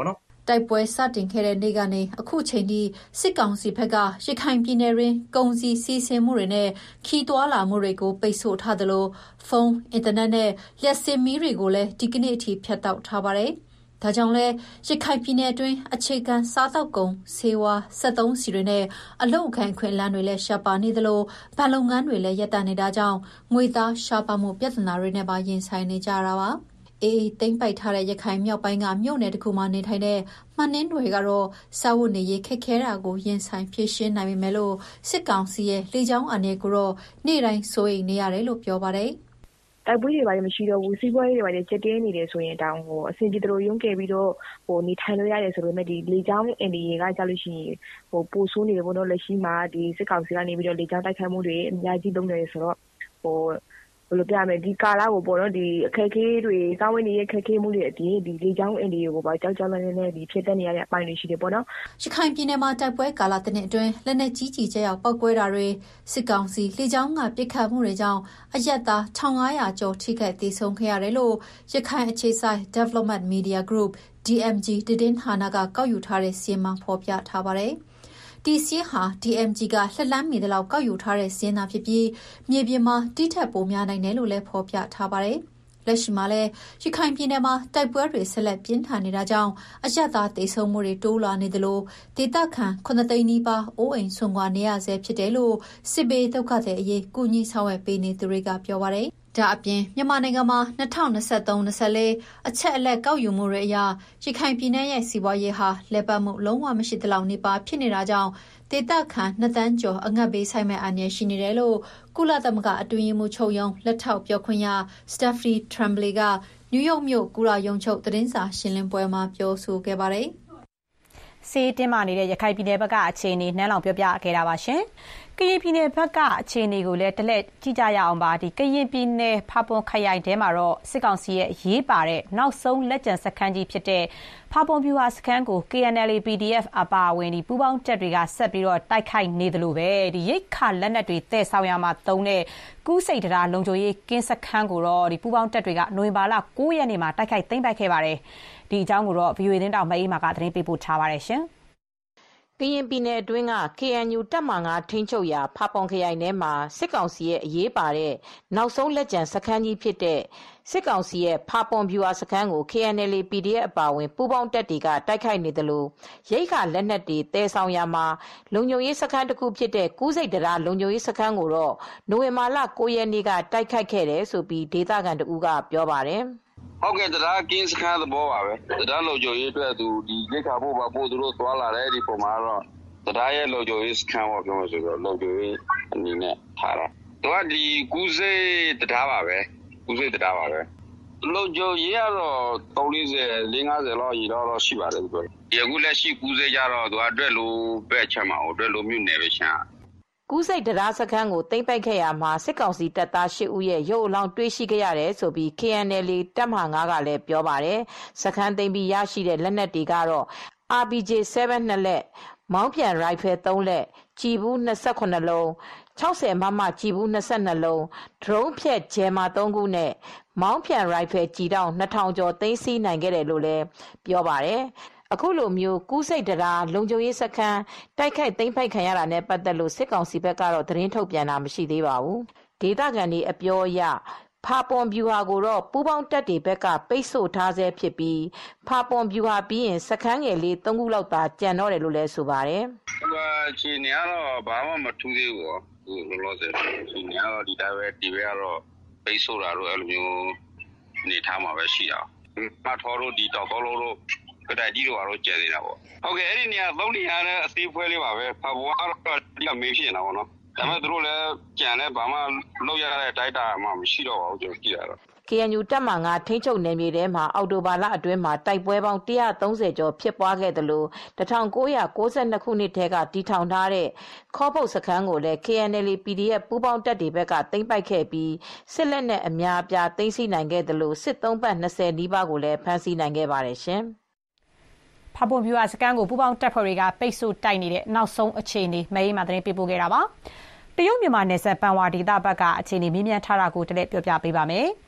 တိုက်ပွဲစတင်ခဲ့တဲ့နေ့ကနေအခုချိန်ထိစစ်ကောင်စီဘက်ကရခိုင်ပြည်နယ်တွင်ကုန်စည်စီးဆင်းမှုတွေနဲ့ခီးသွွာလာမှုတွေကိုပိတ်ဆို့ထားသလိုဖုန်းအင်တာနက်နဲ့လျှက်စစ်မီးတွေကိုလည်းဒီကနေ့အထိဖြတ်တောက်ထားပါတယ်။ဒါကြောင့်လဲရခိုင်ပြည်နယ်အတွင်းအခြေခံစားသောက်ကုန်ဆေးဝါးစက်သုံးဆီတွေနဲ့အလုပ်အကိုင်ခွင့်လန်းတွေလည်းရှာပါနေသလိုဗန်လုပ်ငန်းတွေလည်းရပ်တန့်နေတာကြောင့်ငွေသားရှာပါမှုပြဿနာတွေနဲ့ပါရင်ဆိုင်နေကြတာပါ။အေးအေးသိမ့်ပိုက်ထားတဲ့ရခိုင်မြောက်ပိုင်းကမြို့နယ်တစ်ခုမှနေထိုင်တဲ့မှန်နှင်းတွေကတော့စာဝတ်နေရေးခက်ခဲတာကိုရင်ဆိုင်ဖြေရှင်းနိုင်ပေမဲ့လို့စစ်ကောင်စီရဲ့လေကြောင်းအနေကိုတော့နေ့တိုင်းစိုးရိမ်နေရတယ်လို့ပြောပါတယ်။တိုက်ပွဲတွေဘာမှမရှိတော့ဘူးစီးပွားရေးတွေဘာတွေချက်တင်းနေတယ်ဆိုရင်တောင်ဟိုအဆင်ပြေတို့ရုံးခဲ့ပြီးတော့ဟိုနေထိုင်လို့ရတယ်ဆိုပေမဲ့ဒီလေကြောင်းအင်ဒီရေကကြာလို့ရှိရင်ဟိုပိုဆိုးနေတယ်ဘုံတော့လက်ရှိမှာဒီစစ်ကောင်စီကနေပြီးတော့လေကြောင်းတိုက်ခိုက်မှုတွေအများကြီးလုပ်နေတယ်ဆိုတော့ဟိုဘယ်လိုပြရမလဲဒီကာလာကိုပေါ့နော်ဒီအခက်အခဲတွေစားဝတ်နေရေးအခက်အခဲမှုတွေအပြင်ဒီလေကြောင်းအင်ဒီကိုပါကြောက်ကြောက်လန့်လန့်နဲ့ဒီဖြစ်တဲ့နေရတဲ့အပိုင်းတွေရှိတယ်ပေါ့နော်ရခိုင်ပြည်နယ်မှာတိုက်ပွဲကာလတစ်နှစ်အတွင်းလက်နက်ကြီးကြီးကျရောက်ပောက်ကွဲတာတွေစစ်ကောင်စီလေကြောင်းကပစ်ခတ်မှုတွေကြောင့်အရက်သားတစ်ထောင်ငါးရာကျော်ထိခိုက်ဒေဆုံးခဲ့ရတယ်လို့ရခိုင်အခြေစိုက် Development Media Group ဒီ အမ် ဂျီ တည်င်းဌာနကကောက်ယူထားတဲ့စီးမှဖော်ပြထားပါတယ်ဒီစီးဟာ ဒီ အမ် ဂျီ ကလှလန်းမီတလောက်ကောက်ယူထားတဲ့စင်းသားဖြစ်ပြီးမြေပြင်မှာတိထက်ပိုများနိုင်တယ်လို့လည်းဖော်ပြထားပါတယ်။လက်ရှိမှာလည်းရခိုင်ပြည်နယ်မှာတိုက်ပွဲတွေဆက်လက်ပြင်းထန်နေတာကြောင့်အရက်သားတိတ်ဆုံမှုတွေတိုးလာနေသလိုဒေသခံခုနှစ်သိန်းနီးပါးအိုးအိမ်ဆွန့်ခွာနေရဆဲဖြစ်တယ်လို့စစ်ဘေးဒုက္ခသည်အရေးကူညီဆောင်ရွက်ပေးနေသူတွေကပြောပါတယ်။ဒါအပြင်မြန်မာနိုင်ငံမှာ၂၀၂၃ ၂၄အချက်အလက်ကောက်ယူမှုတွေအရရခိုင်ပြည်နယ်ရဲ့စီးပွားရေးဟာလက်ပတ်မှုလုံးဝမရှိသလောက်နေပါဖြစ်နေတာကြောင့်ဒေသခံနှစ်သန်းကျော်အငတ်ဘေးဆိုင်မဲ့အနေရှိနေတယ်လို့ကုလသမဂ္ဂအတွင်းရေးမှူးချုပ်ရုံးလက်ထောက်ပြောခွင့်ရ Stephanie Tremblay ကနယူးယောက်မြို့ကုလရုံးချုပ်သတင်းစာရှင်းလင်းပွဲမှာပြောဆိုခဲ့ပါတယ်။စီးတင်မာနေတဲ့ရခိုင်ပြည်နယ်ဘက်ကအခြေအနေနှမ်းလောင်ပြောပြခဲ့တာပါရှင်။ကရင်ပြည်နယ်ဘက်ကအခြေအနေကိုလည်းတလက်ကြည့်ကြရအောင်ပါဒီကရင်ပြည်နယ်ဖာပွန်ခရိုင်ထဲမှာတော့စစ်ကောင်စီရဲ့ရေးပါတဲ့နောက်ဆုံးလက်ကျန်စခန်းကြီးဖြစ်တဲ့ဖာပွန်ဗျူဟာစခန်းကို ကေအန်အယ်အေ ပီ ဒီ အက်ဖ် အပါအဝင်ဒီပူးပေါင်းတပ်တွေကဆက်ပြီးတော့တိုက်ခိုက်နေတယ်လို့ပဲဒီရိတ်ခါလက်နက်တွေတည်ဆောင်ရမှာတုံးတဲ့ကူးစိတ်တရားလုံခြုံရေးကင်းစခန်းကိုတော့ဒီပူးပေါင်းတပ်တွေကနိုဝင်ဘာလ၉ရက်နေ့မှာတိုက်ခိုက်သိမ်းပိုက်ခဲ့ပါတယ်ဒီအကြောင်းကိုတော့ ဗွီအိုအေ သတင်းတောက်မအေးမာကသတင်းပေးပို့ထားပါတယ်ရှင်ကရင်ပြည်နယ်အတွင်းက ကေအန်ယူ တပ်မဟာ၅ထိန်းချုပ်ရာဖာပွန်ခရိုင်ထဲမှာစစ်ကောင်စီရဲ့အရေးပါတဲ့နောက်ဆုံးလက်ကျန်စခန်းကြီးဖြစ်တဲ့စစ်ကောင်စီရဲ့ဖာပွန်ဗျူဟာစခန်းကို ကေအန်အယ်အေ ပီ ဒီ အက်ဖ် အပါအဝင်ပူးပေါင်းတပ်တွေကတိုက်ခိုက်နေတယ်လို့ရိတ်ခါလက်နက်တွေတည်ဆောင်ရမှာလုံခြုံရေးစခန်းတစ်ခုဖြစ်တဲ့ကူးစိတ်တရားလုံခြုံရေးစခန်းကိုတော့နိုဝင်ဘာလ၉ရက်နေ့ကတိုက်ခိုက်ခဲ့တယ်ဆိုပြီးဒေသခံတဦးကပြောပါတယ်ဟုတ်ကဲ့တရားကင်းစခန်းသဘောပါပဲတရားလုံခြုံရေးအတွက်သူဒီလက်ခါဖို့ပါပို့သူတို့သွားလာတဲ့ဒီပုံမှာတော့တရားရဲ့လုံခြုံရေးစခန်းပေါ့ပြောမှဆိုတော့လုံခြုံရေးအနေနဲ့ထားတာသူကဒီကူးစိတ်တရားပါပဲကူးစိတ်တရားပါပဲလုံခြုံရေးကတော့၃၄၀ ၄၅၀လောက်ရည်တော့ရှိပါတယ်သူကဒီအခုလက်ရှိကူးစိတ်ကြတော့သူကအတွက်လို့ပဲချက်မှာအတွက်လို့မြို့နယ်ပဲရှာကူးစိတ်တရားစခန်းကိုသိမ်းပိုက်ခဲ့ရမှာစစ်ကောင်စီတပ်သား၈ဦးရဲ့ရုပ်အလောင်းတွေ့ရှိခဲ့ရတယ်ဆိုပြီး ကေအန်အယ်အေ တပ်မဟာ၅ကလည်းပြောပါတယ်စခန်းသိမ်းပြီးရရှိတဲ့လက်နက်တွေကတော့ အာရ် ပီ ဂျေ ၇ နှစ်လက်မောင်းပြန်ရိုင်ဖယ်သုံးလက်ကျည်ဘူး၂၈လုံး၆၀မမကျည်ဘူး၂၂လုံးဒရုန်းဖြက်ဂျယ်မာ၃ခုနဲ့မောင်းပြန်ရိုင်ဖယ်ကျည်တောင်း၂ထောင်ကျော်သိမ်းဆည်းနိုင်ခဲ့တယ်လို့လည်းပြောပါတယ်အခုလိုမျိုးကူးစိတ်တရားလုံခြုံရေးစခန်းတိုက်ခိုက်သိမ်းပိုက်ခံရတာနဲ့ပတ်သက်လို့စစ်ကောင်စီဘက်ကတော့သတင်းထုတ်ပြန်တာမရှိသေးပါဘူးဒေသခံတွေအပြောအရဖာပွန်ဗျူဟာကိုတော့ပူးပေါင်းတပ်တွေဘက်ကပိတ်ဆို့ထားဆဲဖြစ်ပြီးဖာပွန်ဗျူဟာပြီးရင်စခန်းငယ်လေး၃ခုလောက်သာကျန်တော့တယ်လို့လည်းဆိုပါတယ်ဟိုကချင်းနေတော့ဘာမှမထူးသေးဘူးဟိုလောလောဆယ်ချင်းနေတော့ဒီတိုင်းပဲဒီဘက်ကတော့ပိတ်ဆို့တာတော့အဲ့လိုမျိုးနေထားမှာပဲရှိတာမထော်လို့ဒီတော့တော်လို့ကတည်းကဒီလိုတော့ကျဲနေတာပေါ့ဟုတ်ကဲ့အဲ့ဒီနေရာသုံးနေရာနဲ့အသေးဖွဲလေးပါပဲဖာပွန်ကတော့ဒီကမေးဖြစ်နေတာပေါ့နော်ဒါပေမဲ့သူတို့လည်းကြံလည်းဘာမှလုပ်ရတဲ့တိုက်တာမှမရှိတော့ပါဘူးကျွန်တော်ကြည့်ရတော့ကေအန်ယူ တပ်မဟာ၅ထိန်းချုပ်နယ်မြေထဲမှာအောက်တိုဘာလအတွင်းမှာတိုက်ပွဲပေါင်း၁၃၀ကျော်ဖြစ်ပွားခဲ့တယ်လို့၁၉၉၂ခုနှစ်ထဲကတည်ထောင်ထားတဲ့ခေါ်ပုတ်စခန်းကိုလည်း ကေအန်အယ်အေ ပီ ဒီ အက်ဖ် ပူးပေါင်းတပ်တွေဘက်ကသိမ်းပိုက်ခဲ့ပြီးစစ်လက်နက်အများအပြားသိမ်းဆည်းနိုင်ခဲ့တယ်လို့စစ်သုံးပတ်၂၀နီးပါးကိုလည်းဖမ်းဆီးနိုင်ခဲ့ပါတယ်ရှင်ဖာပွန်ဗျူဟာစခန်းကိုပူးပေါင်းတပ်ဖွဲ့တွေကပိတ်ဆို့တိုက်နေတဲ့နောက်ဆုံးအခြေအနေမအေးမှာသတင်းပေးပို့ခဲ့တာပါတရုတ်မြန်မာနယ်စပ်ပန်ဝါဒေသဘက်ကအခြေအနေမြင့်မြတ်ထားတာကိုတလက်ပြောပြပေးပါမယ်။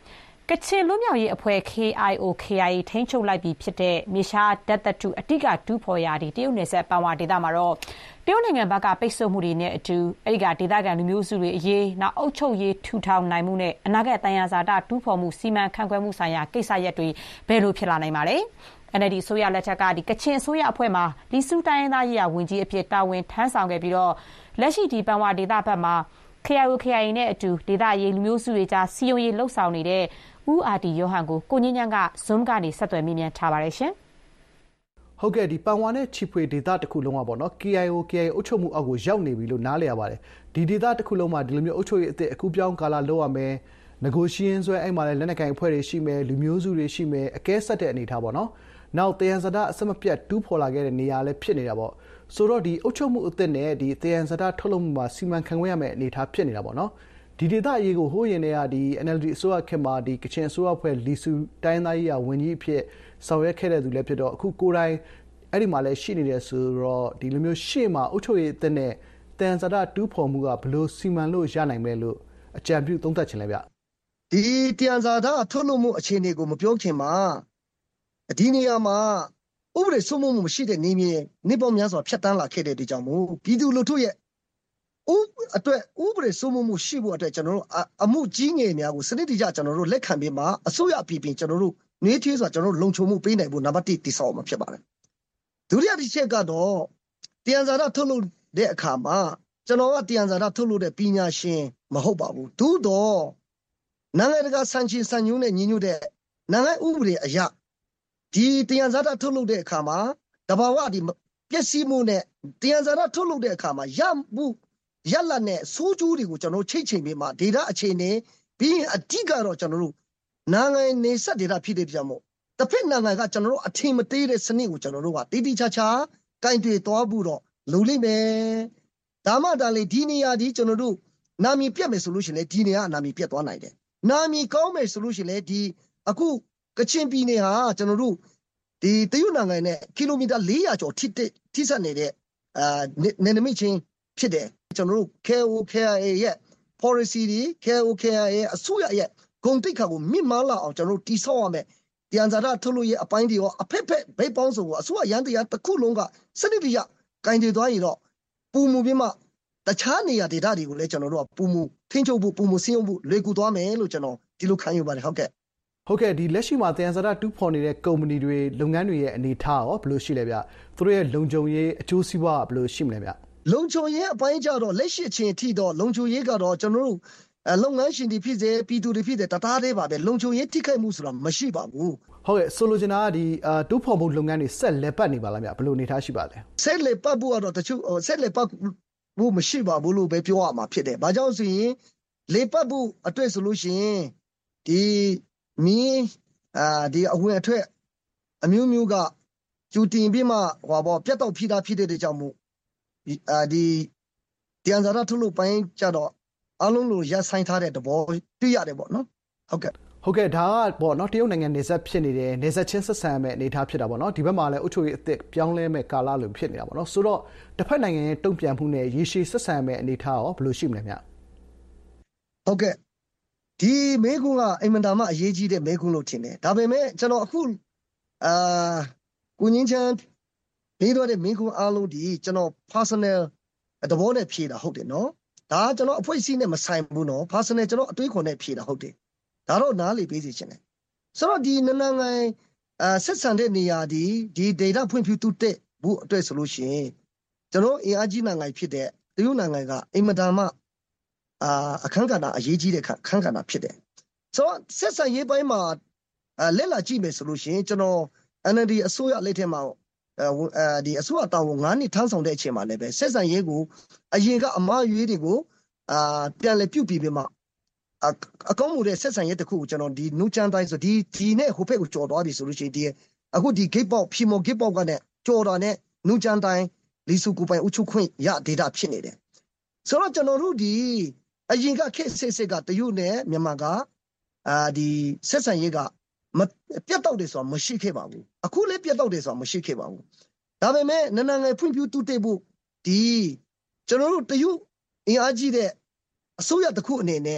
ကချင်လွတ်မြောက်ရေးအဖွဲ့ K I O K I A ထိန်းချုပ်လိုက်ပြီးဖြစ်တဲ့မြေရှားဓာတ်သတ္တုအဓိကတူးဖော်ရာဒီတရုတ်နယ်စပ်ပန်ဝါဒေသမှာတော့တရုတ်နိုင်ငံဘက်ကပိတ်ဆို့မှုတွေနဲ့အတူအဲဒီကဒေသခံလူမျိုးစုတွေအရေးနောက်အုပ်ချုပ်ရေးထူထောင်နိုင်မှုနဲ့အနာဂတ်တန်ရာဇာတတူးဖော်မှုစီမံခန့်ခွဲမှုဆိုင်ရာကိစ္စရပ်တွေဘယ်လိုဖြစ်လာနိုင်ပါလဲ။ N L D အစိုးရလက်ထက်ကဒီကချင်အစိုးရအဖွဲ့မှာလီဆူတိုင်းရင်းသားရေးရာဝန်ကြီးအဖြစ်တာဝန်ထမ်းဆောင်ခဲ့ပြီးတော့လက်ရှိဒီပန်ဝါဒေသဘက်မှာ K I O K I A နဲ့အတူဒေသရေးလူမျိုးစုတွေကြားစီယုံရေးလှုပ်ဆောင်နေတဲ့ဦးအာတီယောဟန်ကိုကိုငင်းညန်းက Zoom ကနေဆက်သွယ်မေးမြန်းထားပါတယ်ရှင်။ဟုတ်ကဲ့ဒီပန်ဝါနဲ့ချီဖွေဒေသတစ်ခုလုံးကပေါ့နော် K I O K I A အုပ်ချုပ်မှုအောက်ကိုရောက်နေပြီလို့နားလည်ရပါတယ်။ဒီဒေသတစ်ခုလုံးမှာဒီလိုမျိုးအုပ်ချုပ်ရေးအသစ်အခုပြောင်းကာလလုပ်ရမယ်။ငကိုရှိရင်ဆွဲအဲ့မှာလည်းလက်နက်ကိုင်အဖွဲ့တွေရှိမယ်လူမျိုးစုတွေရှိမယ်အကဲဆက်တဲ့အနေထားပေါ့နော်။နောက်တယံဇာတအစမပြတ်တူးဖော်လာခဲ့တဲ့နေရာလည်းဖြစ်နေတာပေါ့။ဆိုတော့ဒီအုပ်ချုပ်မှုအသစ်နဲ့ဒီတယံဇာတထုတ်လုပ်မှုမှာစီမံခန့်ခွဲရမယ့်အနေထားဖြစ်နေတာပေါ့နော်။ဒီဒေသအရေးကိုဟိုးရင်တွေကဒီ N L D အစိုးရခေတ်မှာဒီကချင်အစိုးရအဖွဲ့လီဆူတိုင်းသားရေးရာဝန်ကြီးအဖြစ်ဆောင်ရွက်ခဲ့တဲ့သူလည်းဖြစ်တော့အခုကိုယ်တိုင်အဲ့ဒီမှာလည်းရှိနေတယ်ဆိုတော့ဒီလိုမျိုးရှေ့မှာအုပ်ချုပ်ရေးအသစ်နဲ့တန်ဇာတတူးဖော်မှုကဘယ်လိုစီမံလို့ရနိုင်မယ်လို့အကြံပြုသုံးသပ်ချင်လဲဗျဒီတန်ဇာတထုတ်လုပ်မှုအခြေအနေကိုမပြောခင်မှာဒီနေရာမှာဥပဒေစိုးမိုးမှုမရှိတဲ့နေမြေနေပေါင်းများစွာဖျက်ဆီးလာခဲ့တဲ့ဒီကြောင့်မို့ပြည်သူလူထုရဲ့ဥအတွက်ဥပဒေစိုးမိုးမှုရှိဖို့အတွက်ကျွန်တော်တို့အမှုကြီးငယ်များကိုစနစ်တကျကျွန်တော်တို့လက်ခံပြီးမှအစိုးရအပြည်ပြည်ကျွန်တော်တို့နေသေးစွာကျွန်တော်တို့လုံခြုံမှုပေးနိုင်ဖို့နံပါတ်တစ်တည်ဆောက်မှာဖြစ်ပါတယ်ဒုတိယတစ်ချက်ကတော့တယံဇာတထုတ်လုပ်တဲ့အခါမှာကျွန်တော်ကတယံဇာတထုတ်လုပ်တဲ့ပညာရှင်မဟုတ်ပါဘူးသို့တော့နိုင်ငံတကာစံချိန်စံညွှန်းနဲ့ညီညွတ်တဲ့နိုင်ငံဥပဒေအရဒီတယံဇာတထုတ်လုပ်တဲ့အခါမှာတဘာဝဒီပျက်စီးမှုနဲ့တယံဇာတထုတ်လုပ်တဲ့အခါမှာရမှုရလနဲ့စိုးကျိုးတွေကိုကျွန်တော်ချိတ်ချိန်ပြီးမှဒေတာအခြေအနေပြီးရင်အဓိကတော့ကျွန်တော်တို့နိုင်ငံနေဆက်ဒေတာဖြစ်တဲ့ကြောင့်မို့တစ်ဖက်နိုင်ငံကကျွန်တော်တို့အထင်မသေးတဲ့စနစ်ကိုကျွန်တော်တို့ကတိတိကျကျကင်တွေသွားဖို့တော့လုံလိမ့်မယ်ဒါမှဒါလေဒီနေရာဒီကျွန်တော်တို့နာမည်ပြတ်မယ်ဆိုလို့ရှိရင်လေဒီနေရာနာမည်ပြတ်သွားနိုင်တယ်နာမည်ကောင်းမယ်ဆိုလို့ရှိရင်လေဒီအခုကချင်ပြည်နယ်ဟာကျွန်တော်တို့ဒီတရုတ်နိုင်ငံနဲ့ကီလိုမီတာလေးရာကျော်ထိထိစပ်နေတဲ့အာနယ်နိမိတ်ချင်းဖြစ်တယ်ကျွန်တော်တို့ K I O K I A ရဲ့ policy တွေ K I O K I A ရဲ့အစိုးရရဲ့ဂုဏ်သိက္ခာကိုမြင့်မားလာအောင်ကျွန်တော်တို့တည်ဆောက်ရမယ်တယံဇာတထုတ်လို့ရဲ့အပိုင်းတွေရောအဖက်ဖက်ဘိတ်ပေါင်းစုံကိုအစိုးရရန်တရားတစ်ခုလုံးကစနစ်တကျကင်တွေသွားရင်တော့ပူမှုပြမတခြားနေရာဒေသတွေကိုလည်းကျွန်တော်တို့ကပူမှုထင်းချုပ်ဖို့ပူမှုစင်းရုံဖို့လွယ်ကူသွားမယ်လို့ကျွန်တော်ဒီလိုခံယူပါတယ်ဟုတ်ကဲ့ဟုတ်ကဲ့ဒီလက်ရှိမှာတယံဇာတတူးဖော်နေတဲ့ကုမ္ပဏီတွေလုပ်ငန်းတွေရဲ့အနေအထားရောဘယ်လိုရှိလဲဗျသူတို့ရဲ့လုံခြုံရေးအကျိုးစီးပွားကဘယ်လိုရှိမလဲဗျလုံခြုံရေးအပိုင်းကြတော့လက်ရှိအချိန်အထိတော့လုံခြုံရေးကတော့ကျွန်တော်တို့လုပ်ငန်းရှင်တွေဖြစ်စေပြည်သူတွေဖြစ်စေတသားသေးပါပဲလုံခြုံရေးထိခိုက်မှုဆိုတာမရှိပါဘူးဟုတ်ကဲ့ဆိုလိုချင်တာကဒီအာတူးဖော်မှုလုပ်ငန်းတွေဆက်လက်ပတ်နေပါလားဗျဘယ်လိုအနေထားရှိပါလဲဆက်လက်ပတ်ဖို့ကတော့တချို့ဆက်လက်ပတ်ဖို့မရှိပါဘူးလို့ပဲပြောရမှာဖြစ်တယ်ဘာကြောင့်ဆိုရင်လေပတ်ဖို့အတွက်ဆိုလို့ရှိရင်ဒီမင်းအာဒီအဝင်အထွက်အမျိုးမျိုးကကျူတင်ပြီးမှဟောပေါ့ပြတ်တော့ဖြီးတာဖြစ်တဲ့ကြောင့်မို့အာဒီတယံဇာတထုတ်လို့ပိုင်းကြတော့အလုံးလိုရဆိုင်ထားတဲ့သဘောတွေ့ရတယ်ပေါ့နော်ဟုတ်ကဲ့ဟုတ်ကဲ့ဒါကပေါ့နော်တရုတ်နိုင်ငံနေဆက်ဖြစ်နေတယ်နေဆက်ချင်းဆက်ဆံမဲ့အနေအထားဖြစ်တာပေါ့နော်ဒီဘက်မှာလည်းအုပ်ချုပ်ရေးအသစ်ပြောင်းလဲမဲ့ကာလလိုဖြစ်နေတာပေါ့နော်ဆိုတော့တစ်ဖက်နိုင်ငံရဲ့တုံ့ပြန်မှုနဲ့ရေရှည်ဆက်ဆံမဲ့အနေအထားရောဘယ်လိုရှိမလဲဗျဟုတ်ကဲ့ဒီမဲကွန်းကအင်မတန်မှအရေးကြီးတဲ့မဲကွန်းလို့ထင်တယ်ဒါပေမဲ့ကျွန်တော်အခုအာကိုငင်းချမ်းဘေးတော့တဲ့မဲကွန်းအားလုံးဒီကျွန်တော် personal သဘောနဲ့ဖြေတာဟုတ်တယ်နော်ဒါကျွန်တော်အဖွဲ့အစည်းနဲ့မဆိုင်ဘူးနော် personal ကျွန်တော်အတွေးခေါ်နဲ့ဖြေတာဟုတ်တယ်ဒါတော့နားလေပေးစီချင်တယ်ဆိုတော့ဒီနနငိုင်းအာဆက်ဆံတဲ့နေရာဒီဒီ data ဖွံ့ဖြိုးတိုးတက်ဘူးအတွက်ဆိုလို့ရှိရင်ကျွန်တော်အင်အားကြီးနိုင်ငံဖြစ်တဲ့တရုတ်နိုင်ငံကအင်မတန်မှအာအခန်းကဏ္ဍအရေးကြီးတဲ့အခန်းကဏ္ဍဖြစ်တယ်ဆိုတော့ဆက်ဆံရေးပိုင်းမှာလက်လာကြည့်မယ်ဆိုလို့ရှိရင်ကျွန်တော် N L D အစိုးရလက်ထက်မှာအဲဒီအစိုးရတောင်းကိုငါးနှစ်ထမ်းဆောင်တဲ့အချိန်မှာလည်းပဲဆက်ဆံရေးကိုအရင်ကအမှားရွေးတွေကိုအာပြန်လည်ပြုတ်ပြီးပြီးမှအကောင်းမှုတဲ့ဆက်ဆံရေးတစ်ခုကိုကျွန်တော်ဒီနူချန်တိုင်းဆိုဒီဒီနဲ့ဟိုဘက်ကိုကြော်သွားပြီဆိုလို့ရှိရင်ဒီအခုဒီ gate box ဖြီမို gate box ကနဲ့ကြော်တာနဲ့နူချန်တိုင်းလီစုကိုပိုင်အုပ်ချုပ်ခွင့်ရဒေတာဖြစ်နေတယ်ဆိုတော့ကျွန်တော်တို့ဒီအရင်ကခက်စစ်စစ်ကတရုတ်နဲ့မြန်မာကအာဒီဆက်ဆံရေးကမပြတ်တော့တယ်ဆိုတာမရှိခဲ့ပါဘူးအခုလည်းပြတ်တော့တယ်ဆိုတာမရှိခဲ့ပါဘူးဒါပေမဲ့နနငယ်ဖွံ့ဖြိုးတိုးတက်ဖို့ဒီကျွန်တော်တို့တရုတ်အင်အားကြီးတဲ့အစိုးရတစ်ခုအနေနဲ့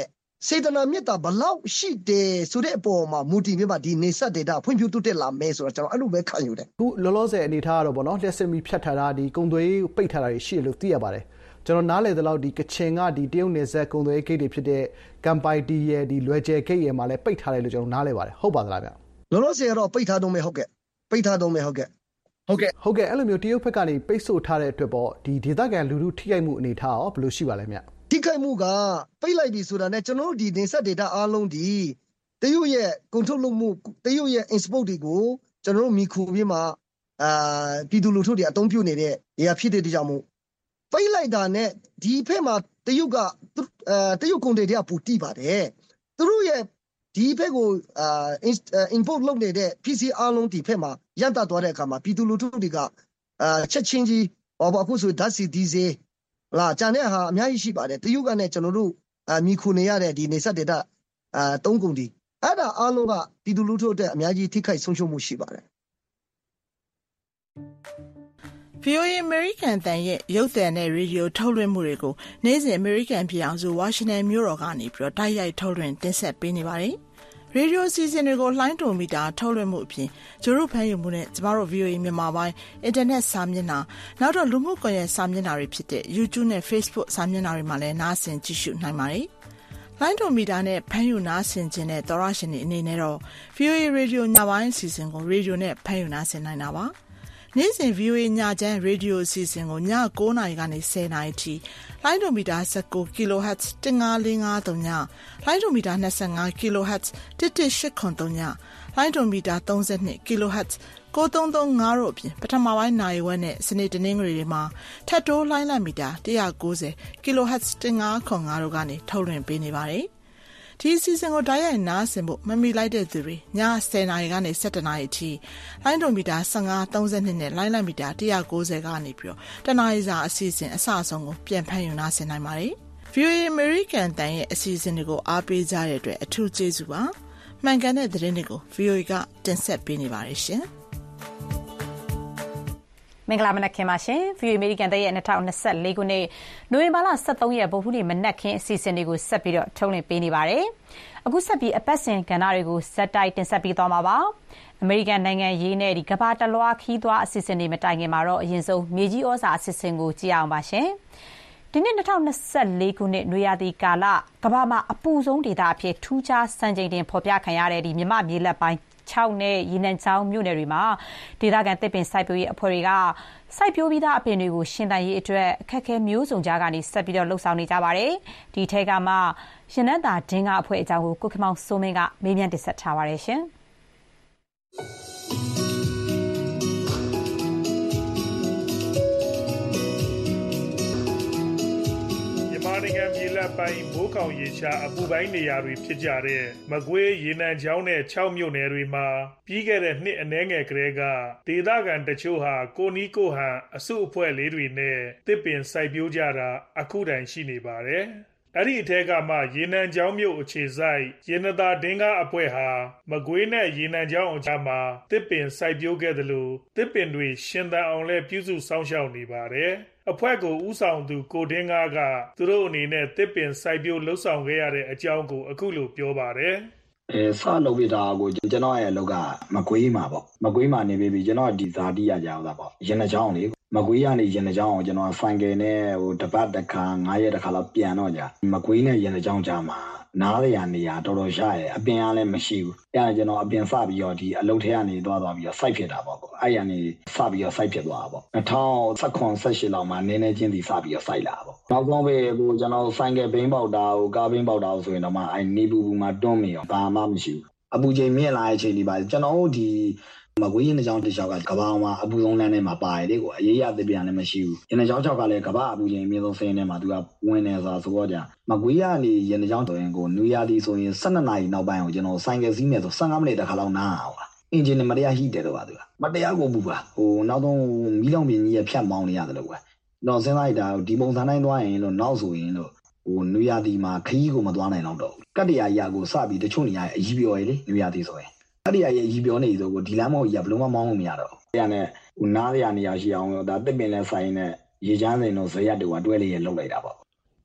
စေတနာမေတ္တာဘလောက်ရှိတယ်ဆိုတဲ့အပေါ်မှာမူတည်ပြီးမှဒီနေဆက်ဒေတာဖွံ့ဖြိုးတိုးတက်လာမယ်ဆိုတော့ကျွန်တော်အဲ့လိုပဲခံယူတယ်အခုလောလောဆယ်အနေထားကတော့ဗောနော်လျှက်စစ်မီဖြတ်ထားတာဒီကုံသွေးပိတ်ထားတာရှိတယ်လို့သိရပါတယ်ကျွန်တော်နားလည်သလောက်ဒီကချင်ကဒီတရုတ်နယ်စပ်ကုံသွေးဂိတ်တွေဖြစ်တဲ့ကမ်ပိုင်တီရဲ့ဒီလွယ်ကျယ်ဂိတ်ရဲ့မှာလည်းပိတ်ထားတယ်လို့ကျွန်တော်နားလည်ပါတယ်ဟုတ်ပါသလားဗျလောလောဆယ်ကတော့ပိတ်ထားတော့မယ်ဟုတ်ကဲ့ပိတ်ထားတော့မယ်ဟုတ်ကဲ့ဟုတ်ကဲ့ဟုတ်ကဲ့အဲ့လိုမျိုးတရုတ်ဘက်ကနေပိတ်ဆို့ထားတဲ့အတွက်ပေါ့ဒီဒေသခံလူထုထိခိုက်မှုအနေထားရောဘယ်လိုရှိပါလဲမြတ်ထိခိုက်မှုကပိတ်လိုက်ပြီဆိုတာနဲ့ကျွန်တော်တို့ဒီနေဆက်ဒေတာအားလုံးဒီတရုတ်ရဲ့ကုန်ထုတ်လုပ်မှုတရုတ်ရဲ့ export တွေကိုကျွန်တော်တို့မိခုပြီးမှအာပြည်သူလူထုတွေအသုံးပြုနေတဲ့နေရာဖြစ်တဲ့ကြောင့်မို့ပိတ်လိုက်တာနဲ့ဒီဖက်မှာတရုတ်ကအဲတရုတ်ကုန်တွေကပူတိပါတယ်သူတို့ရဲ့ဒီဖက်ကိုအာ import လုပ်နေတဲ့ P C အားလုံးဒီဖက်မှာရန်တသွားတဲ့အခါမှာပြည်သူလူထုတွေကအာချက်ချင်းကြီးဟောပါအခုဆိုဓာတ်ဆီဒီဇယ်လာကြံတဲ့ဟာအများကြီးရှိပါတယ်တရုတ်ကနဲ့ကျွန်တော်တို့အမိခုနေရတဲ့ဒီနေဆက်ဒေတာအာသုံးကုန်ဒီအဲ့ဒါအားလုံးကပြည်သူလူထုအတွက်အများကြီးထိခိုက်ဆုံးရှုံးမှုရှိပါတယ်ဗွီအိုအေ American တန်ရဲ့ရုပ်သံနဲ့ရေဒီယိုထုတ်လွှင့်မှုတွေကိုနေ့စဉ် American ပြည်အောင်စု Washington မြို့တော်ကနေပြီးတော့တိုက်ရိုက်ထုတ်လွှင့်တင်ဆက်ပေးနေပါတယ်။ရေဒီယိုစီစဉ်တွေကိုလှိုင်းတုံမီတာထုတ်လွှင့်မှုအပြင်ဂျိုရုဖန်ယူမှုနဲ့ကျမတို့ ဗွီအိုအေ မြန်မာပိုင်းအင်တာနက်စာမျက်နှာနောက်တော့လူမှုကွန်ရက်စာမျက်နှာတွေဖြစ်တဲ့ YouTube နဲ့ Facebook စာမျက်နှာတွေမှာလည်းနားဆင်ကြည့်ရှုနိုင်ပါတယ်။လိုင်းဒိုမီတာနဲ့ဖမ်းယူနားဆင်ခြင်းနဲ့သောရရှင်တွေအနေနဲ့တော့ ဗွီအိုအေ Radio ညပိုင်းအစီအစဉ်ကိုရေဒီယိုနဲ့ဖမ်းယူနားဆင်နိုင်တာပါ။နေ့စဉ် ဗွီအိုအေ ညချမ်းရေဒီယိုအစီအစဉ်ကိုည၉နာရီကနေ၁၀နာရီထိလိုင်းဒိုမီတာ၁၉ kHz ၁၅၄၅၃ညလိုင်းဒိုမီတာ၂၅ kHz ၁၁၈၇၃ညလိုင်းဒိုမီတာ၃၂ kHz ၉၃၃၅တို့အပြင်ပထမပိုင်းနိုင်ဝက်နဲ့စနေတနင်္ဂနွေတွေမှာထပ်တိုးလိုင်းလံမီတာ၁၉၀ kHz ၁၅၇၅တို့ကနေထုတ်လွှင့်ပေးနေပါတယ်။ဒီအစီအစဉ်ကိုတိုက်ရိုက်နားဆင်ဖို့မမီလိုက်တဲ့သူတွေည၁၀နာရီကနေ၁၇နာရီအထိလိုင်းဒိုမီတာ၁၅ ၃၂နဲ့လိုင်းလံမီတာ၁၉၀ကနေပြီးတော့တနားရီစာအစီအစဉ်အစအဆုံးကိုပြန်ဖန်ယူနားဆင်နိုင်ပါတယ်။ဗွီအိုအေ American တန်ရဲ့အစီအစဉ်တွေကိုအားပေးကြတဲ့အတွက်အထူးကျေးဇူးပါ။မှန်ကန်တဲ့သတင်းတွေကို ဗွီအိုအေကတင်ဆက်ပေးနေပါတယ်ရှင်။မင်္ဂလာမနက်ခင်းပါရှင်။ ဗွီအိုအေ American တရဲ့၂၀၂၄ခုနှစ်နိုဝင်ဘာလ၁၃ရက်ဗုဒ္ဓဟူးနေ့မနက်ခင်းအစီအစဉ်တွေကိုဆက်ပြီးတော့ထုတ်လွှင့်ပေးနေပါတယ်။အခုဆက်ပြီးအပတ်စဉ်ကဏ္ဍတွေကိုဇက်တိုက်တင်ဆက်ပေးသွားမှာပါ။ အမေရိကန်နိုင်ငံရေးနဲ့ဒီကမ္ဘာတလွှားခီးသွွားအစီအစဉ်တွေမတိုင်ခင်မှာတော့အရင်ဆုံးမြေကြီးဩဇာအစီအစဉ်ကိုကြည့်အောင်ပါရှင်။ဒီနှစ်၂၀၂၄ခုနှစ်နွေရာသီကာလကမ္ဘာမှာအပူဆုံးဒေသအဖြစ်ထူးခြားစံချိန်တင်ဖော်ပြခံရတဲ့ဒီမြမမြေလက်ပိုင်း၆နဲ့ရေနံချောင်းမြို့နယ်တွေမှာဒေသခံတစ်ပင်စိုက်ပျိုးရေးအဖွဲ့တွေကစိုက်ပျိုးပြီးသားအပင်တွေကိုရှင်သန်ရေးအတွက်အခက်အခဲမျိုးစုံကြားကနေဆက်ပြီးတော့လှုပ်ဆောင်နေကြပါတယ်။ဒီထဲကမှရနန်းသာဒင်းကအဖွဲ့အကြောင်းကိုကိုခင်မောင်စိုးမင်းကမေးမြန်းတင်ဆက်ထားပါတယ်ရှင်။နိုင်ငံမြေလက်ပိုင်းမိုးခေါင်ရေရှားအပူပိုင်းနေရာတွေဖြစ်ကြတဲ့မကွေးရေနံချောင်းနဲ့၆မြို့နယ်တွေမှာပြီးခဲ့တဲ့နှစ်အနည်းငယ်ကလေးကဒေသခံတချို့ဟာကိုနီးကိုဟန်အစုအဖွဲ့လေးတွေနဲ့တစ်ပင်စိုက်ပျိုးကြတာအခုတိုင်ရှိနေပါတယ်။အဲ့ဒီအထက်ကမှရေနံချောင်းမြို့အခြေဆိုင်ရေနသာဒင်းကားအဖွဲ့ဟာမကွေးနဲ့ရေနံချောင်းအကြားမှာတစ်ပင်စိုက်ပျိုးခဲ့တယ်လို့တစ်ပင်တွေရှင်သန်အောင်လဲပြုစုစောင့်ရှောက်နေပါတယ်။အဖွဲ့ကိုဦးဆောင်သူကိုဒင်းကားကသူတို့အနေနဲ့တစ်ပင်စိုက်ပျိုးလှုပ်ဆောင်ခဲ့ရတဲ့အကြောင်းကိုအခုလိုပြောပါတယ်။အဲစလုပ်ပြတာကိုကျွန်တော်ရဲ့အလုပ်ကမကွေးမှာပေါ့မကွေးမှာနေပြီကျွန်တော်ဒီဇာတိရကြအောင်သားပေါ့ရေနံချောင်းလေးမကွေးကနေရေနံချောင်းအောင်ကျွန်တော်ဆိုင်ကယ်နဲ့ဟိုတပတ်တစ်ခါငါးရက်တစ်ခါလောက်ပြန်တော့ကြာမကွေးနဲ့ရေနံချောင်းကြားမှာနားရနေရတော်တော်ရှားရအပင်အားလည်းမရှိဘူးအဲဒါကျွန်တော်အပင်စပြီးတော့ဒီအလုပ်ထဲကနေသွားသွားပြီးတော့စိုက်ဖြစ်တာပေါ့အဲ့ရနေစပြီးတော့စိုက်ဖြစ်သွားတာပေါ့၂၀၁၇ ၁၈လောက်မှာနည်းနည်းချင်းစီစပြီးတော့စိုက်လာပေါ့နောက်ဆုံးပဲဟိုကျွန်တော်ဆိုင်ကယ်ဘိန်းပေါက်တာဟိုကားဘိန်းပေါက်တာဆိုရင်တော့မှအဲ့နေပူပူမှာတွန်းမိရောဘာမှမရှိဘူးအပူချိန်မြင့်လာတဲ့အချိန်ဒီပါကျွန်တော်တို့ဒီမကွေးရင်ကြောင်တစ်ချောက်ကကဘာမှာအပူဆုံးလမ်းထဲမှာပါတယ်လေကိုအရေးရသစ်ပြန်လည်းမရှိဘူးရင်ကြောင်ချောက်ကလည်းကဘာအပူချိန်အမြင့်ဆုံးစင်းထဲမှာသူကဝင်နေစားဆိုတော့ကြာမကွေးရနေရင်ကြောင်ဆိုရင်ကိုနူရသည်ဆိုရင်၁၂နာရီနောက်ပိုင်းကိုကျွန်တော်ဆိုင်ကယ်စီးမယ်ဆို၁၅မိနစ်တခါလောက်နားအောင်အင်ဂျင်နဲ့မတရားဟိတယ်တော့ပါသူကမတရားကိုပူပါဟိုနောက်ဆုံးမီးလောင်ပြင်းကြီးရဖြတ်မောင်းနေရတယ်လို့ကွာတော့စဉ်းစားလိုက်တာဒီပုံစံတိုင်းသွားရင်လို့နောက်ဆိုရင်လို့ဟိုနူရသည်မှာခရီးကိုမသွားနိုင်တော့တော့ကတ္တရာရာကိုစပြီးတချို့နေရာအကြီးပြော်ရလေနူရသည်ဆိုရင်အဲ့ဒီအရေးကြီးပြောနေဆိုကိုဒီလမ်းမော်ကြီးကဘလုံးမမောင်းလို့မရတော့အဲ့ဒါနဲ့ဟိုနားရနေရရှိအောင်ဒါတစ်ပင်လဲဆိုင်နဲ့ရေချမ်းစိန်တို့ဇရက်တို့ကတွဲလေးရလောက်လိုက်တာပေါ့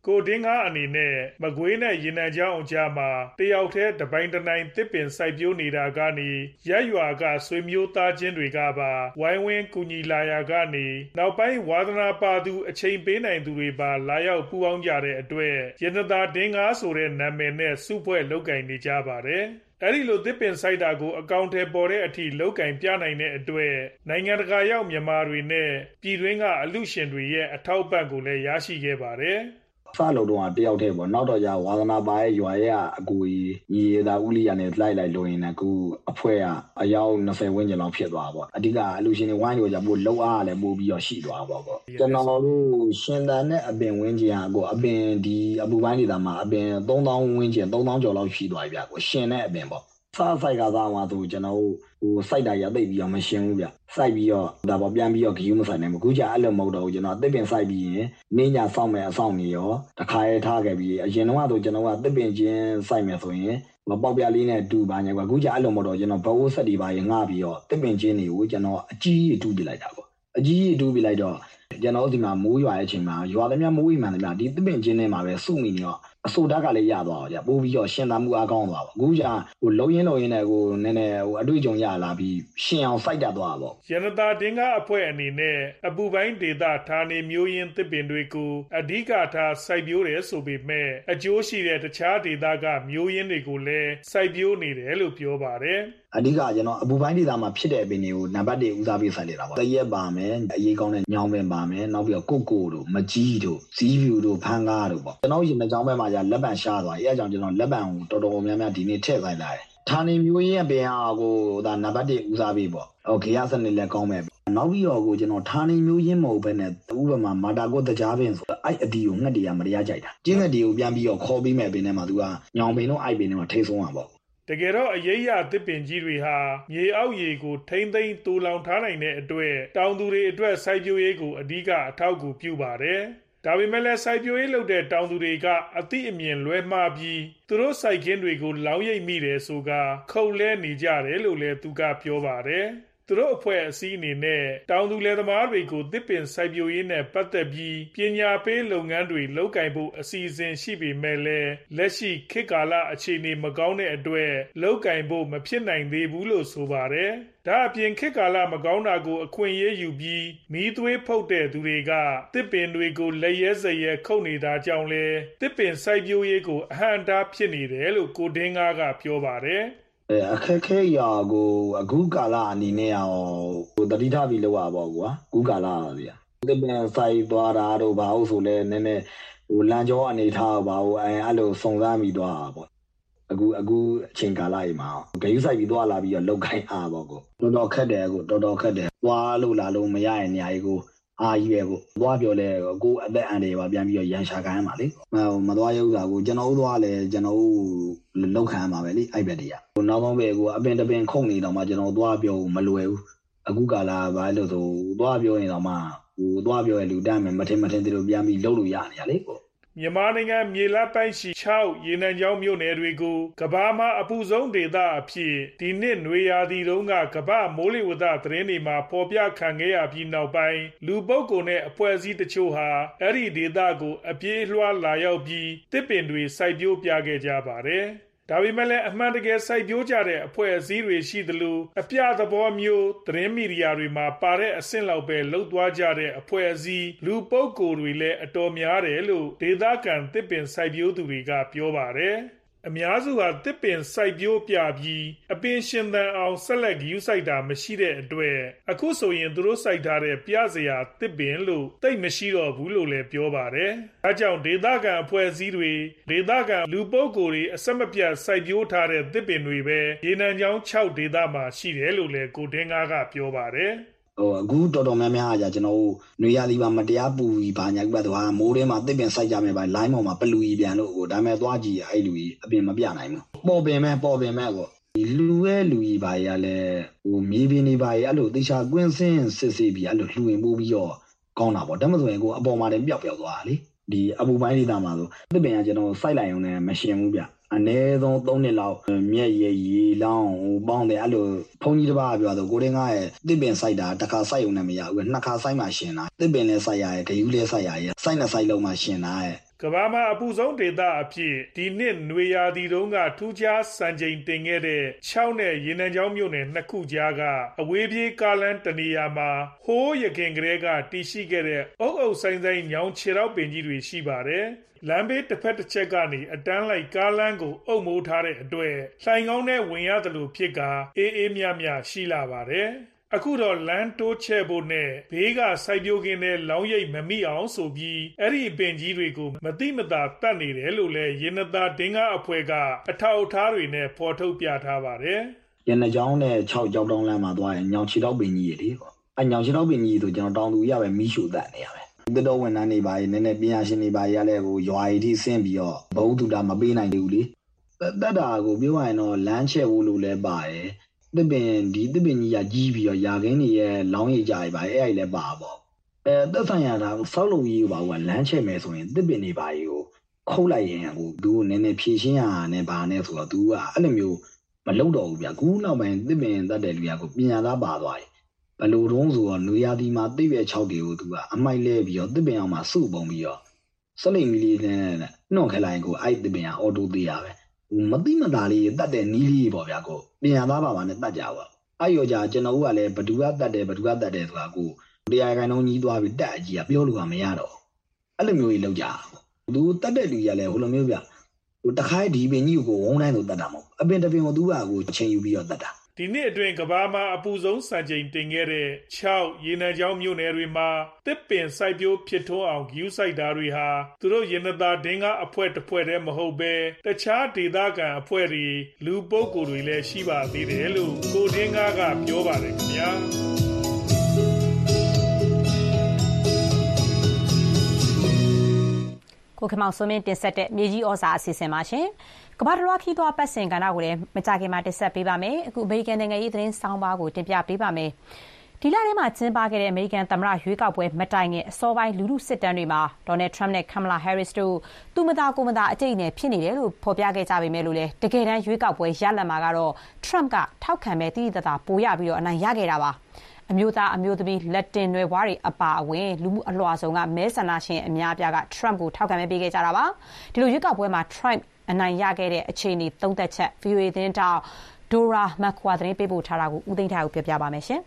ကိုတင်းကားအနေနဲ့မကွေးနဲ့ရေနံချောင်းအကြားမှာတယောက်တည်းတပိုင်းတနိုင်တစ်ပင်စိုက်ပျိုးနေတာကနေရက်ရွာကဆွေမျိုးသားချင်းတွေကပါဝိုင်းဝန်းကူညီလာရာကနေနောက်ပိုင်းဝါသနာပါသူအချိန်ပေးနိုင်သူတွေပါလာရောက်ပူးပေါင်းကြတဲ့အတွက်ရတနာတင်းကားဆိုတဲ့နာမည်နဲ့စုဖွဲ့လုပ်ကင်နေကြပါတယ်အဲ့ဒီလိုတစ်ပင်စိုက်တာကိုအကောင့်ထဲပေါ်တဲ့အထိလောက်ကင်ပြနိုင်တဲ့အတွက်နိုင်ငံတကာရောက်မြန်မာတွေနဲ့ပြည်တွင်းကအလူရှင်တွေရဲ့အထောက်အပံ့ကိုလည်းရရှိခဲ့ပါတယ်စလို့တော့တယောက်တည်းပေါ့နောက်တော့じゃဝါသနာပါရဲ့ရွာရဲ့အကူကြီးညီရတာဦးလီယာနဲ့လိုက်လိုက်လို့ရင်လည်းအခုအဖွဲ့ကအယောက်၂၀ဝန်းကျင်လောက်ဖြစ်သွားပေါ့အဓိကအလူရှင်တွေဝိုင်းလို့じゃပို့လောက်အားလည်းပို့ပြီးတော့ရှိသွားပေါ့ပေါ့ကျွန်တော်တို့ရှင်တန်နဲ့အပင်ဝန်းကျင်ကကိုအပင်ဒီအပူပိုင်းဒေသမှာအပင်သုံးသောင်းဝန်းကျင်သုံးသောင်းကျော်လောက်ရှိသွားပြီဗျကိုရှင်နဲ့အပင်ပေါ့စားဆိုင်ကစားမှာဆိုကျွန်တော်တို့ဟိုစိုက်တာရသိပြီးတော့မရှင်းဘူးဗျစိုက်ပြီးတော့ဒါပေါ့ပြန်ပြီးတော့ဂီယူမဆိုင်နိုင်ဘူးအခုကျအဲ့လိုမဟုတ်တော့ဘူးကျွန်တော်အသစ်ပင်စိုက်ပြီးရင်နေညာစောင့်မယ်အဆောင်နေရောတခါရဲထားခဲ့ပြီးအရင်တော့ဆိုကျွန်တော်ကသစ်ပင်ချင်းစိုက်မယ်ဆိုရင်ပေါက်ပြလေးနဲ့တူပါညာကွာအခုကျအဲ့လိုမဟုတ်တော့ကျွန်တော်ဘဝဆက်ဒီပါရင်ငှပြီးတော့သစ်ပင်ချင်းတွေကိုကျွန်တော်အကြီးကြီးတူးပြလိုက်တာပေါ့အကြီးကြီးတူးပြလိုက်တော့ကျွန်တော်ဒီမှာမိုးရွာတဲ့အချိန်မှာရွာသမျှမိုးအိမ်မှန်သမျှဒီသစ်ပင်ချင်းထဲမှာပဲစုမိနေတော့အဆိုဓာတ်ကလည်းရသွားအောင်ကြာပို့ပြီးတော့ရှင်သာမှုအားကောင်းသွားပါအခုကျဟိုလုံရင်းလုံရင်းနဲ့ကိုနည်းနည်းဟိုအတွေ့အကြုံရလာပြီးရှင်အောင်စိုက်တတ်သွားပါရနတာတင်းကားအဖွဲ့အနေနဲ့အပူပိုင်းဒေသဌာနေမျိုးရင်းသစ်ပင်တွေကိုအဓိကထားစိုက်ပျိုးတယ်ဆိုပေမဲ့အကျိုးရှိတဲ့တခြားဒေသကမျိုးရင်းတွေကိုလည်းစိုက်ပျိုးနေတယ်လို့ပြောပါတယ်အဓိကကျွန်တော်အပူပိုင်းဒေသမှာဖြစ်တဲ့အပင်တွေကိုနံပါတ်၁ဦးစားပေးစိုက်နေတာပေါ့တရက်ပါမယ်အရေးကောင်းတဲ့ညောင်ပင်ပါမယ်နောက်ပြီးတော့ကိုကိုတို့မကြီးတို့ဇီးဖြူတို့ဖန်းကားတို့ပေါ့ကျွန်တော်ရေနှချောင်းဘက်မှာじゃလက်ပံရှားသွားအဲအကြောင်းကျွန်တော်လက်ပံကိုတော်တော်များများဒီနေ့ထည့်ဆိုင်လာတယ်ဌာနေမျိုးရင်းအပင်အားကိုဒါနံပါတ်၁ဦးစားပေးပေါ့ဟိုဂေယစနစ်လည်းကောင်းမယ်နောက်ပြီးတော့ကိုကျွန်တော်ဌာနေမျိုးရင်းမဟုတ်ဘဲနဲ့ဥပမာမာတာကိုတကြားပင်ဆိုအဲ့အဒီကိုငှက်တရားမတရားကြိုက်တာကျင်းငှက်တွေကိုပြန်ပြီးတော့ခေါ်ပြီးမဲ့ပင်ထဲမှာသူကညောင်ပင်တို့အိုက်ပင်တွေမှာထိဆုံးအောင်ပေါ့တကယ်တော့အရေးရသစ်ပင်ကြီးတွေဟာမြေအောက်ရေကိုထိမ့်သိမ်းတူလောင်ထားနိုင်တဲ့အတွက်တောင်သူတွေအတွက်စိုက်ပျိုးရေးကိုအဓိကအထောက်အကူပြုပါတယ်။ဒါပေမဲ့လည်းစိုက်ပျိုးရေးလုပ်တဲ့တောင်သူတွေကအသိအမြင်လွဲမှားပြီးသူတို့စိုက်ခင်းတွေကိုလောင်ရိပ်မိတယ်ဆိုကခုတ်လဲနေကြတယ်လို့လည်းသူကပြောပါတယ်။သူတို့အဖွဲ့အစည်းအနေနဲ့တောင်သူလယ်သမားတွေကိုသစ်ပင်စိုက်ပျိုးရေးနဲ့ပတ်သက်ပြီးပညာပေးလုပ်ငန်းတွေလုပ်ကိုင်ဖို့အစီအစဉ်ရှိပေမဲ့လည်းလက်ရှိခေတ်ကာလအခြေအနေမကောင်းတဲ့အတွက်လုပ်ကိုင်ဖို့မဖြစ်နိုင်သေးဘူးလို့ဆိုပါတယ်။ဒါအပြင်ခေတ်ကာလမကောင်းတာကိုအခွင့်အရေးယူပြီးမီးသွေးဖုတ်တဲ့သူတွေကသစ်ပင်တွေကိုလက်ရဲစရဲခုတ်နေတာကြောင့်လဲသစ်ပင်စိုက်ပျိုးရေးကိုအဟန့်အတားဖြစ်နေတယ်လို့ကိုဒင်းကားကပြောပါတယ်။အခက်ခဲရာကိုအခုကာလအနေနဲ့ရောဟိုတတိထပြီးလောက်ရပါကွာအခုကာလပါဗျာသစ်ပင်ဆိုင်သွားတာတို့ဘာလို့ဆိုလဲနည်းနည်းဟိုလမ်းကြောအနေထားပါဟိုအဲအဲ့လိုစုံစမ်းပြီးသွားတာပေါ့အခုအခုအချိန်ကာလကြီးမှာဂရုစိုက်ပြီးသွားလာပြီးတော့လောက်ခိုင်းအားပေါ့ကိုတော်တော်ခက်တယ်ကိုတော်တော်ခက်တယ်သွားလို့လာလို့မရရဲ့နေရာကြီးကိုအာကြီးပဲကိုသွားပြောလဲကိုအသက်အန္တရာယ်ပါပြန်ပြီးတော့ရန်ရှာခိုင်းရမှာလေမသွားရဥတာကိုကျွန်တော်တို့သွားလဲကျွန်တော်တို့လောက်ခံရမှာပဲလေအဲ့ဘက်တည်းကဟိုနောက်ဆုံးပဲကိုအပင်တပင်ခုန်နေတော့မှကျွန်တော်သွားပြောမလွယ်ဘူးအခုကာလာဘာလို့ဆိုသွားပြောနေတော့မှဟိုသွားပြောရဲ့လူတန်းမယ်မထင်မထင်တို့ပြန်ပြီးလှုပ်လို့ရနေရလေကိုမြန်မာနိုင်ငံမြေလပိုင်းရှိ၆ရေနံချောင်းမြို့နယ်တွေကိုကမ္ဘာမှာအပူဆုံးဒေသအဖြစ်ဒီနှစ်နွေရာသီတုန်းကကမ္ဘာမိုးလေဝသသတင်းတွေမှာဖော်ပြခံခဲ့ရပြီးနောက်ပိုင်းလူပုဂ္ဂိုလ်နဲ့အဖွဲ့အစည်းတချို့ဟာအဲ့ဒီဒေသကိုအပြေးလွှားလာရောက်ပြီးတစ်ပင်တွေစိုက်ပျိုးပြခဲ့ကြပါတယ်ဒါပေမဲ့လည်းအမှန်တကယ်စိုက်ပျိုးကြတဲ့အဖွဲ့အစည်းတွေရှိသလိုအပြသဘောမျိုးသတင်းမီဒီယာတွေမှာပါတဲ့အဆင့်လောက်ပဲလှုပ်သွားကြတဲ့အဖွဲ့အစည်းလူပုဂ္ဂိုလ်တွေလည်းအတော်များတယ်လို့ဒေသခံသစ်ပင်စိုက်ပျိုးသူတွေကပြောပါတယ်အများစုဟာသစ်ပင်စိုက်ပျိုးပြပြီးအပင်ရှင်သန်အောင်ဆက်လက်ဂရုစိုက်တာမရှိတဲ့အတွက်အခုဆိုရင်သူတို့စိုက်ထားတဲ့ပြစရာသစ်ပင်လို့တိတ်မရှိတော့ဘူးလို့လည်းပြောပါတယ်။ဒါကြောင့်ဒေသခံအဖွဲ့အစည်းတွေဒေသခံလူပုဂ္ဂိုလ်တွေအဆက်မပြတ်စိုက်ပျိုးထားတဲ့သစ်ပင်တွေပဲရေနံချောင်း၆ဒေသမှာရှိတယ်လို့လည်းကိုတင်းကားကပြောပါတယ်။ဟိုအခုတော်တော်များများကြာကျွန်တော်တို့နွေရာသီမှာမတရားပူပြီးဘာညာပြတ်သွားမိုးထဲမှာတစ်ပင်စိုက်ကြမယ်ဗျ line ပေါ်မှာပလူကြီးပြန်လို့ဟိုဒါမဲ့သွားကြည့်အဲ့လူကြီးအပင်မပြနိုင်ဘူးပေါ်ပင်မဲ့ပေါ်ပင်မဲ့ကိုဒီလူရဲ့လူကြီးဘာကြီးကလည်းဟိုမြေပြင်တွေဘာကြီးအဲ့လိုတေချာကွင်းစင်းစစ်စစ်ပြီးအဲ့လိုလှူရင်ပို့ပြီးတော့ကောင်းတာပေါ့ဒါမှမဆိုရင်ကိုအပေါ်မှာတင်ပျောက်ပျောက်သွားတာလေဒီအပူပိုင်းဒေသမှာဆိုတစ်ပင်ကကျွန်တော်စိုက်လိုက်အောင်လည်းမရှင်ဘူးဗျအနည်းဆုံးသုံးနှစ်လောက်မြက်ရည်ရီလောင်းဟိုပေါင်းတယ်အဲ့လိုဘုံကြီးတစ်ပါးပြောတော့ကိုရင်းကားရဲ့တစ်ပင်စိုက်တာတစ်ခါစိုက်ုံနဲ့မရဘူးနှစ်ခါစိုက်မှရှင်တာတစ်ပင်လည်းစိုက်ရရဲ့ဂယူးလည်းစိုက်ရရဲ့စိုက်နှစ်စိုက်လုံးမှရှင်တာရဲ့ကမ္ဘာမှာအပူဆုံးဒေသအဖြစ်ဒီနှစ်နွေရာသီတုန်းကထူးခြားစံချိန်တင်ခဲ့တဲ့ချောက်နဲ့ရေနံချောင်းမြို့နယ်နှစ်ခုကြားကအဝေးပြေးကားလမ်းတနေရာမှာဟိုးရခင်ကလေးကတည်ရှိခဲ့တဲ့အုပ်အုပ်ဆိုင်ဆိုင်ညောင်ခြေထောက်ပင်ကြီးတွေရှိပါတယ်လမ်းဘေးတစ်ဖက်တစ်ချက်ကနေအတန်းလိုက်ကားလမ်းကိုအုပ်မိုးထားတဲ့အတွက်လှိုင်ကောင်းနဲ့ဝင်ရတယ်လို့ဖြစ်ကအေးအေးမြမြရှိလာပါတယ်အခုတော့လမ်းတိုးချဲ့ဖို့နဲ့ဘေးကစိုက်ပျိုးခင်းနဲ့လောင်းရိပ်မမိအောင်ဆိုပြီးအဲ့ဒီပင်ကြီးတွေကိုမတိမတာတတ်နေတယ်လို့လည်းရင်းသာဒင်းကားအဖွဲ့ကအထောက်အထားတွေနဲ့ဖော်ထုတ်ပြထားပါတယ်ရင်းနှချောင်းနဲ့၆ကြောက်တောင်းလမ်းမှာသွားရင်ညောင်ချီတော့ပင်ကြီးတွေပေါ့အဲညောင်ချီတော့ပင်ကြီးဆိုကျွန်တော်တောင်သူရပဲမီးရှို့တတ်နေရပဲတတော်ဝန်ထမ်းတွေပါနည်းနည်းပညာရှင်တွေပါရလဲကိုရွာရီထိဆင်းပြီးတော့ဘုံသူတာမပေးနိုင်ဘူးလေတတ်တာကိုပြောရရင်တော့လမ်းချဲ့ဖို့လို့လည်းပါတယ်တပင်ဒီတပင်ကြီးကကြီးပြီးတော့ယာခင်းတွေရဲ့လောင်းရိပ်ကြတွေပါအဲ့အဲ့လည်းပါပေါ့အဲသက်ဆိုင်ရတာဆောက်လုပ်ရေးကိုပါကလမ်းချဲ့မယ်ဆိုရင်တပင်တွေပါကြီးကိုခုတ်လိုက်ရင်ကိုသူကနည်းနည်းဖြည့်ရှင်းရနဲ့ပါနဲ့ဆိုတော့သူကအဲ့လိုမျိုးမလုပ်တော့ဘူးဗျအခုနောက်ပိုင်းတပင်တတ်တဲ့လူကကိုပညာသားပါသွားတယ်ဘလို့တုံးဆိုတော့နွေရာသီမှာတိရွက်၆တွေကိုသူကအမိုက်လဲပြီးတော့တပင်အောင်မှာစုပုံပြီးတော့စလိမ်မီလီနဲ့နှုတ်ခလိုက်ကိုအဲ့တပင်ကအော်တိုသေးရပဲမတိမတာလေးတတ်တဲ့နီးလေးပေါ့ဗျာကိုပညာသားပါပါနဲ့တတ်ကြပါအဲ့ရောကြာကျွန်တော်ကလည်းဘဒူကတတ်တယ်ဘဒူကတတ်တယ်ဆိုတာကိုတရားခိုင်နှုန်းကြီးသွားပြီးတက်အကြီးကပြောလို့ကမရတော့အဲ့လိုမျိုးကြီးလောက်ကြသူတတ်တဲ့လူကြီးကလည်းဟိုလိုမျိုးဗျဟိုတခိုင်းဒီပင်ကြီးကိုဝုန်းတိုင်းလို့တတ်တာမဟုတ်အပင်တပင်ကိုသူကကိုချိန်ယူပြီးတော့တတ်တာဒီနှစ်အတွင်းကဘာမှာအပူဆုံးစံချိန်တင်ခဲ့တဲ့ချောက်ရေနံချောင်းမြို့နယ်တွေမှာတစ်ပင်စိုက်ပျိုးဖြစ်ထွန်းအောင်ဂယူးစိုက်တာတွေဟာသူတို့ရင်းသာဒင်းကားအဖွဲ့တစ်ဖွဲ့တည်းမဟုတ်ပဲတခြားဒေသခံအဖွဲ့တွေလူပုဂ္ဂိုလ်တွေလည်းရှိပါသေးတယ်လို့ကိုဒင်းကားကပြောပါတယ်ခင်ဗျာကိုခင်မောင်စိုးမင်းတင်ဆက်တဲ့မြေကြီးဩဇာအစီအစဉ်ပါရှင်ကမ္ဘာတစ်လွှာခီးသွားပတ်စင်ကဏ္ဍကိုလည်းမကြခင်မှာတင်ဆက်ပေးပါမယ်အခုအမေရိကန်နိုင်ငံရေးသတင်းဆောင်းပါးကိုတင်ပြပေးပါမယ်ဒီလထဲမှာကျင်းပခဲ့တဲ့အမေရိကန်သမ္မတရွေးကောက်ပွဲမတိုင်ခင်အစောပိုင်းလူထုစစ်တမ်းတွေမှာဒေါ်နယ်ထရမ့်နဲ့ကမ်မလာဟဲရစ်တို့သူမသားကိုမသားအကျိတ်နဲ့ဖြစ်နေတယ်လို့ဖော်ပြခဲ့ကြပေမဲ့လို့လည်းတကယ်တမ်းရွေးကောက်ပွဲရလဒ်မှာကတော့ထရမ့်ကထောက်ခံမဲ့တိတိတသားပိုရပြီးတော့အနိုင်ရခဲ့တာပါအမျိုးသားအမျိုးသမီးလက်တင်နွယ်ဘွားတွေအပါအဝင်လူမှုအလွှာဆုံးကမဲဆန္ဒရှင်အများအပြားကထရမ့်ကိုထောက်ခံမဲပေးခဲ့ကြတာပါဒီလိုရွေးကောက်ပွဲမှာထရမ့်အနိုင်ရခဲ့တဲ့အခြေအနေသုံးသက်ချက် ဗီအိုအေ သတင်းတောက်ဒိုရာမက်ခွာသတင်းပေးပို့ထားတာကိုဦးသိန်းထားကိုပြောပြပါမယ်ရှင်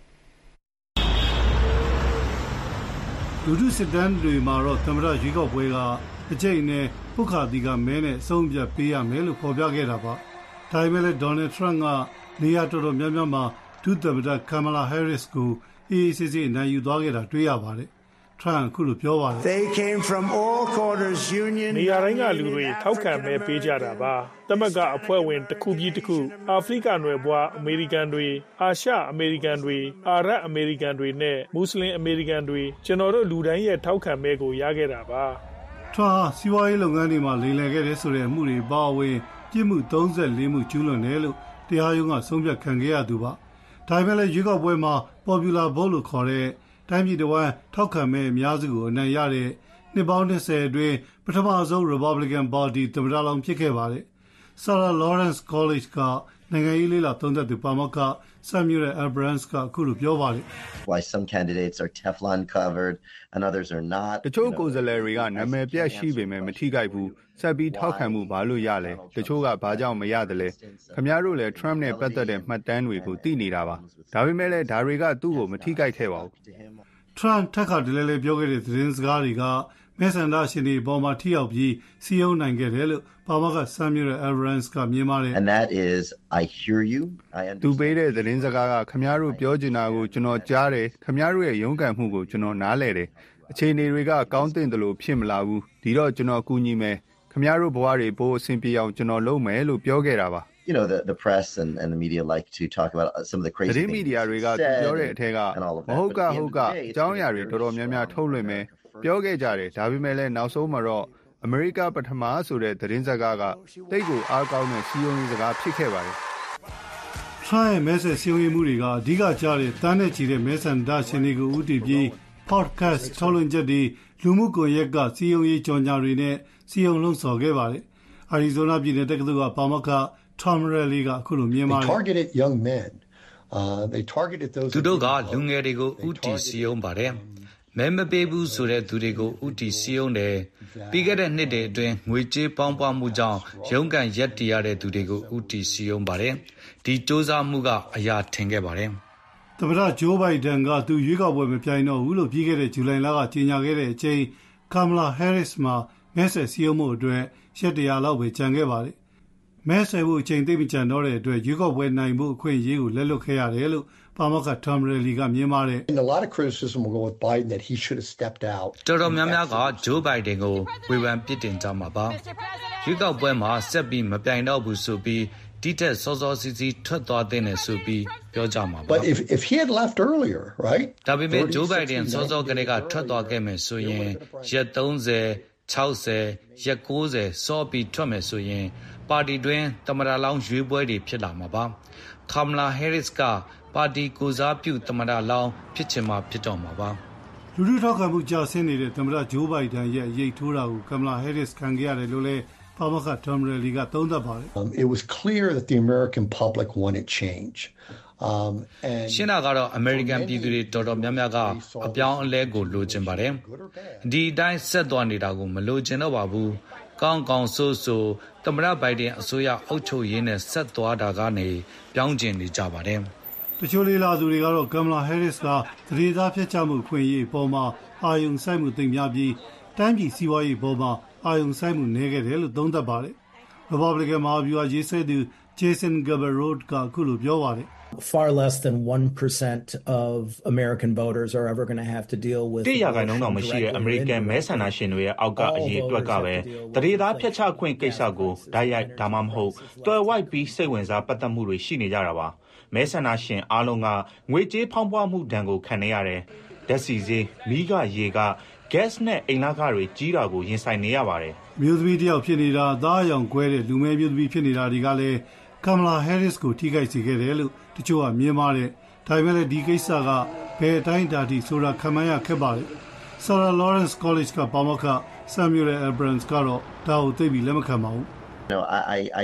လူထုစစ်တမ်းတွေမှာတော့သမ္မတရွေးကောက်ပွဲကအကျိတ်နဲ့ပုခါတီကမဲနဲ့အဆုံးဖြတ်ပေးရမယ်လို့ဖော်ပြခဲ့တာပါဒါပေမဲ့လည်းဒေါ်နယ်ထရမ့်ကနေရာတော်တော်များများမှာဒုသမ္မတကမ်မလာဟဲရစ်ကိုအေးအေးဆေးဆေးနိုင်ယူသွားခဲ့တာတွေ့ရပါတယ်ထရမ့်အခုလိုပြောပါတယ် They came from all quarters union နေရာတိုင်းကလူတွေထောက်ခံမဲပေးကြတာပါသမဂအဖွဲ့ဝင်တစ်ခုပြီးတစ်ခုအာဖရိကနွယ်ဘွားအမေရိကန်တွေအာရှအမေရိကန်တွေအာရပ်အမေရိကန်တွေနဲ့မွတ်စလင်အမေရိကန်တွေကျွန်တော်တို့လူတိုင်းရဲ့ထောက်ခံမဲကိုရခဲ့တာပါထရမ့်ဟာစီးပွားရေးလုပ်ငန်းတွေမှာလိမ်လည်ခဲ့တဲ့ဆိုတဲ့အမှုတွေပါဝင်ပြစ်မှုသုံးဆယ်လေးမှုကျူးလွန်တယ်လို့တရားရုံးကဆုံးဖြတ်ခံခဲ့ရသူပါဒါပေမဲ့လည်းရွေးကောက်ပွဲမှာ popular vote လို့ခေါ်တဲ့တိုင်းပြည်တစ်ဝန်းထောက်ခံမဲအများစုကိုအနိုင်ရတဲ့နှစ်ပေါင်း၂၀အတွင်းပထမဆုံး Republican Party သမ္မတလောင်းဖြစ်ခဲ့ပါတယ်။ Sarah Lawrence College ကနိုင်ငံရေးလေ့လာသုံးသပ်သူပါမောက္ခ Samuel Abrams ကအခုလိုပြောပါတယ်။ Why some candidates are Teflon covered and others are not တချို့ကိုယ်စားလှယ်တွေကနာမည်ပြတ်ရှိပေမဲ့မထိခိုက်ဘူးဆက်ပြီးထောက်ခံမှုဘာလို့ရလဲတချို့ကဘာကြောင့်မရတယ်လဲခင်ဗျားတို့လည်း Trump နဲ့ပတ်သက်တဲ့မှတ်တမ်းတွေကိုသိနေတာပါဒါပေမဲ့လည်းဒါတွေကသူ့ကိုမထိခိုက်ခဲ့ပါဘူး Trump ထက်ခါတလဲလဲပြောခဲ့တဲ့သတင်းစကားတွေကမဲဆန္ဒရှင်တွေပေါ်မှာထိရောက်ပြီးစီယုံနိုင်ခဲ့တယ်လို့ပါမောက္ခ Samuel Abrams ကမြင်ပါတယ် And that is I hear you I understand သူပေးတဲ့သတင်းစကားကခင်ဗျားတို့ပြောချင်တာကိုကျွန်တော်ကြားတယ်ခင်ဗျားတို့ရဲ့ရုန်းကန်မှုကိုကျွန်တော်နားလည်တယ်အခြေအနေတွေကကောင်းတင်တယ်လို့ဖြစ်မလာဘူးဒီတော့ကျွန်တော်ကူညီမယ်ခင်ဗျားတို့ဘဝတွေပိုအဆင်ပြေအောင်ကျွန်တော်လုပ်မယ်လို့ပြောခဲ့တာပါ You know the the press and and the media like to talk about some of the crazy things. The media တွေကပြောတဲ့အထက်ကမဟုတ်ကဟုတ်ကအကြောင်းအရာတွေတော်တော်များများထုတ်လွှင့်မယ်ပြောခဲ့ကြတယ်ဒါပေမဲ့လည်းနောက်ဆုံးမှာတော့အမေရိကပထမဆိုတဲ့သတင်းစကားကတိတ်ကိုအားကောင်းတဲ့စီယုံရေးစကားဖြစ်ခဲ့ပါတယ် Trump ရဲ့မဲဆယ်စီယုံရေးမှုတွေကအဓိကကြားတဲ့တန်းနဲ့ချီတဲ့မဲဆန္ဒရှင်တွေကိုဦးတည်ပြီး podcast ထုတ်လွှင့်ချက်တွေလူမှုကွန်ရက်ကစီယုံရေးကြော်ညာတွေနဲ့စီယုံလုံးဆော်ခဲ့ပါတယ်။ Arizona ပြည်နယ်တက္ကသိုလ်ကပါမောက္ခ Tom Riley ကအခုလိုမြင်ပါတယ် They targeted young men. Uh, they targeted those သူတို့ကလူငယ်တွေကိုဥတီစည်းရုံးပါတယ်မဲမပေးဘူးဆိုတဲ့သူတွေကိုဥတီစည်းရုံးတယ်ပြီးခဲ့တဲ့နှစ်တွေအတွင်းငွေကြေးပေါင်းပွားမှုကြောင့်ရုန်းကန်ရက်တည်ရတဲ့သူတွေကိုဥတီစည်းရုံးပါတယ်ဒီစ조사မှုကအရာထင်ခဲ့ပါတယ်သမ္မတဂျိုးဘိုင်ဒန်ကသူရွေးကောက်ပွဲမပြိုင်တော့ဘူးလို့ပြီးခဲ့တဲ့ဇူလိုင်လကကြေညာခဲ့တဲ့အချိန်ကာမလာဟဲရစ်မှာမဲဆွယ်စည်းရုံးမှုအတွက်ရက်တရာလောက်ပဲကြံခဲ့ပါတယ်မဲဆွယ်မှုအချိန်သိပ်မကြံတော့တဲ့အတွက်ရွေးကောက်ပွဲနိုင်မှုအခွင့်အရေးကိုလက်လွတ်ခဲ့ရတယ်လို့ပါမောက္ခ Tom Riley ကမြင်ပါတယ် A lot of criticism will go with Biden that he should have stepped out တော်တော်များများကဂျိုးဘိုင်ဒန်ကိုဝေဖန်ပြစ်တင်ကြမှာပါရွေးကောက်ပွဲမှာဆက်ပြီးမပြိုင်တော့ဘူးဆိုပြီးဒီတက်စောစောစီစီထွက်သွားတဲ့နဲ့ဆိုပြီးပြောကြမှာပါ But if if he had left earlier, right? ဒါပေမဲ့ဂျိုးဘိုင်ဒန်စောစောကတည်းကထွက်သွားခဲ့မယ်ဆိုရင်ရက်သုံးဆယ် ၆၀ရက်၉၀စောပြီးထွက်မယ်ဆိုရင်ပါတီတွင်သမ္မတလောင်းရွေးပွဲတွေဖြစ်လာမှာပါကမ်လာဟဲရစ်ကပါတီကိုစားပြုသမ္မတလောင်းဖြစ်ချင်မှဖြစ်တော့မှာပါလူလူထောက်ခံမှုကြာဆင်းနေတဲ့သမ္မတဂျိုးဘိုင်ဒန်ရဲ့ရိတ်ထိုးတာကိုကမ်လာဟဲရစ်ခံခဲ့ရတယ်လို့လည်းပါမောက္ခ Tom Riley ကသုံးသပ်ပါတယ် It was clear that the American public wanted change. Um and ရှင်းတာကတော့အမေရိကန်ပြည်သူတွေတော်တော်များများကအပြောင်းအလဲကိုလိုချင်ပါတယ်ဒီအတိုင်းဆက်သွားနေတာကိုမလိုချင်တော့ပါဘူးကောင်းကောင်းဆိုးဆိုးသမ္မတဘိုင်ဒန်အစိုးရအုပ်ချုပ်ရေးနဲ့ဆက်သွားတာကနေပြောင်းကျင်နေကြပါတယ်တချို့လေလာသူတွေကတော့ကမ်လာဟဲရစ်ကသတိသားဖြစ်ချမှုခွင့်ရေးပေါ်မှာအာယုံစိုက်မှုသိမ်းများပြီးတိုင်းပြည်စီးပွားရေးပေါ်မှာအာယုံစိုက်မှုနေခဲ့တယ်လို့သုံးသပ်ပါတယ် Republican မဟာဗျူဟာရေးဆွဲသူ Jason Gabbard ကအခုလိုပြောပါတယ် Far less than one percent of American voters are ever going to have to deal with တိရဂိုင်နှုန်းတော်မရှိတဲ့အမေရိကန်မဲဆန္ဒရှင်တွေရဲ့အောက်ကအရေးအတွက်ကပဲတရေသားဖျက်ချခွင့်ကိစ္စကိုဓာတ်ရိုက်ဒါမှမဟုတ်တွယ်ဝိုက်ပြီးစိတ်ဝင်စားပတ်သက်မှုတွေရှိနေကြတာပါမဲဆန္ဒရှင်အားလုံးကငွေကြေးဖောင်းပွားမှုဒဏ်ကိုခံနေရတယ်ဓာတ်ဆီဈေးမီးကရေက gas နဲ့အိမ်လခတွေကြီးတာကိုရင်ဆိုင်နေရပါတယ်မျိုးသမီးတယောက်ဖြစ်နေတာသားရောင်ကွဲတဲ့လူမဲမျိုးသမီးဖြစ်နေတာတွေကလည်းကမ်လာဟဲရစ်ကိုထိခိုက်စေခဲ့တယ်လို့တချို့ကမြင်ပါတယ်ဒါပေမဲ့လည်းဒီကိစ္စကဘယ်အတိုင်းဒါတိဆိုတာခံမှန်းရခက်ပါတယ် Sarah Lawrence College ကပါမောက္ခ Samuel Abrams ကတော့ဒါကိုသိပြီးလက်မခံပါဘူး No I I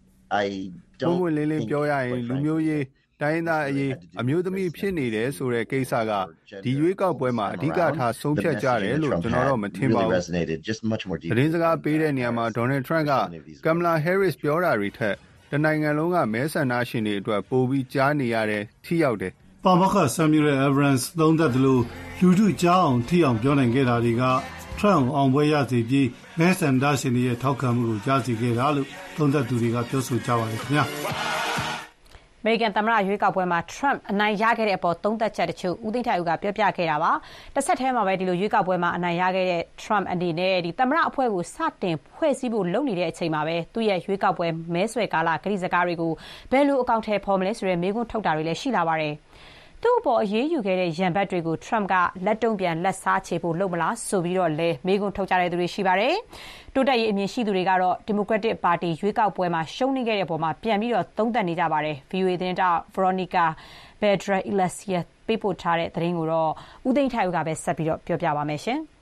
I don't ဝင်လင်းလင်းပြောရရင်လူမျိုးရေးတိုင်းသားအရေးအမျိုးသမီးဖြစ်နေတယ်ဆိုတဲ့ကိစ္စကဒီရွေးကောက်ပွဲမှာအဓိကထားဆုံးဖြတ်ကြတယ်လို့ကျွန်တော်တော့မထင်ပါဘူးသတင်းစကားပေးတဲ့နေရာမှာ Donald Trump က Kamala Harris ပြောတာတွေထက်တနိုင်ငံလုံးကမဲဆန္ဒရှင်တွေအတွက်ပိုပြီးကြားနေရတဲ့ထိရောက်တယ်ပါမောက္ခ Samuel Abrams သုံးသပ်တယ်လို့လူထုကြားအောင်ထိအောင်ပြောနိုင်ခဲ့တာတွေက Trump အောင်ပွဲရစေပြီးမဲဆန္ဒရှင်တွေရဲ့ထောက်ခံမှုကိုကြားစေခဲ့တာလို့သုံးသပ်သူတွေကပြောဆိုကြပါတယ်ခင်ဗျာအမေရိကန်သမ္မတရွေးကောက်ပွဲမှာ Trump အနိုင်ရခဲ့တဲ့အပေါ်သုံးသပ်ချက်တချို့ဦးသိန်းထိုက်ဦးကပြောပြခဲ့တာပါ။တစ်ဆက်တည်းမှာပဲဒီလိုရွေးကောက်ပွဲမှာအနိုင်ရခဲ့တဲ့ Trump အနေနဲ့ဒီသမ္မတအဖွဲ့ကိုစတင်ဖွဲ့စည်းဖို့လုပ်နေတဲ့အချိန်မှာပဲသူ့ရဲ့ရွေးကောက်ပွဲမဲဆွယ်ကာလကတိစကားတွေကိုဘယ်လိုအကောင့်ထဲပေါ်မလဲဆိုတဲ့မေးခွန်းထုတ်တာတွေလည်းရှိလာပါတယ်။သူ့အပေါ်အရေးယူခဲ့တဲ့ရန်ဘတ်တွေကို Trump ကလက်တုံ့ပြန်လက်စားချေဖို့လုပ်မလားဆိုပြီးတော့လဲမေးခွန်းထုတ်ကြတဲ့သူတွေရှိပါတယ်။တိုးတက်ရေးအမြင်ရှိသူတွေကတော့ Democratic Party ရွေးကောက်ပွဲမှာရှုံးနိမ့်ခဲ့တဲ့အပေါ်မှာပြန်ပြီးတော့သုံးသပ်နေကြပါတယ်။ V O A သတင်းတောက် Veronica Balderas-Iglesias ပေးပို့ထားတဲ့သတင်းကိုတော့ဦးသိန်းထိုက်ဦးကပဲဆက်ပြီးတော့ပြောပြပါမယ်ရှင်။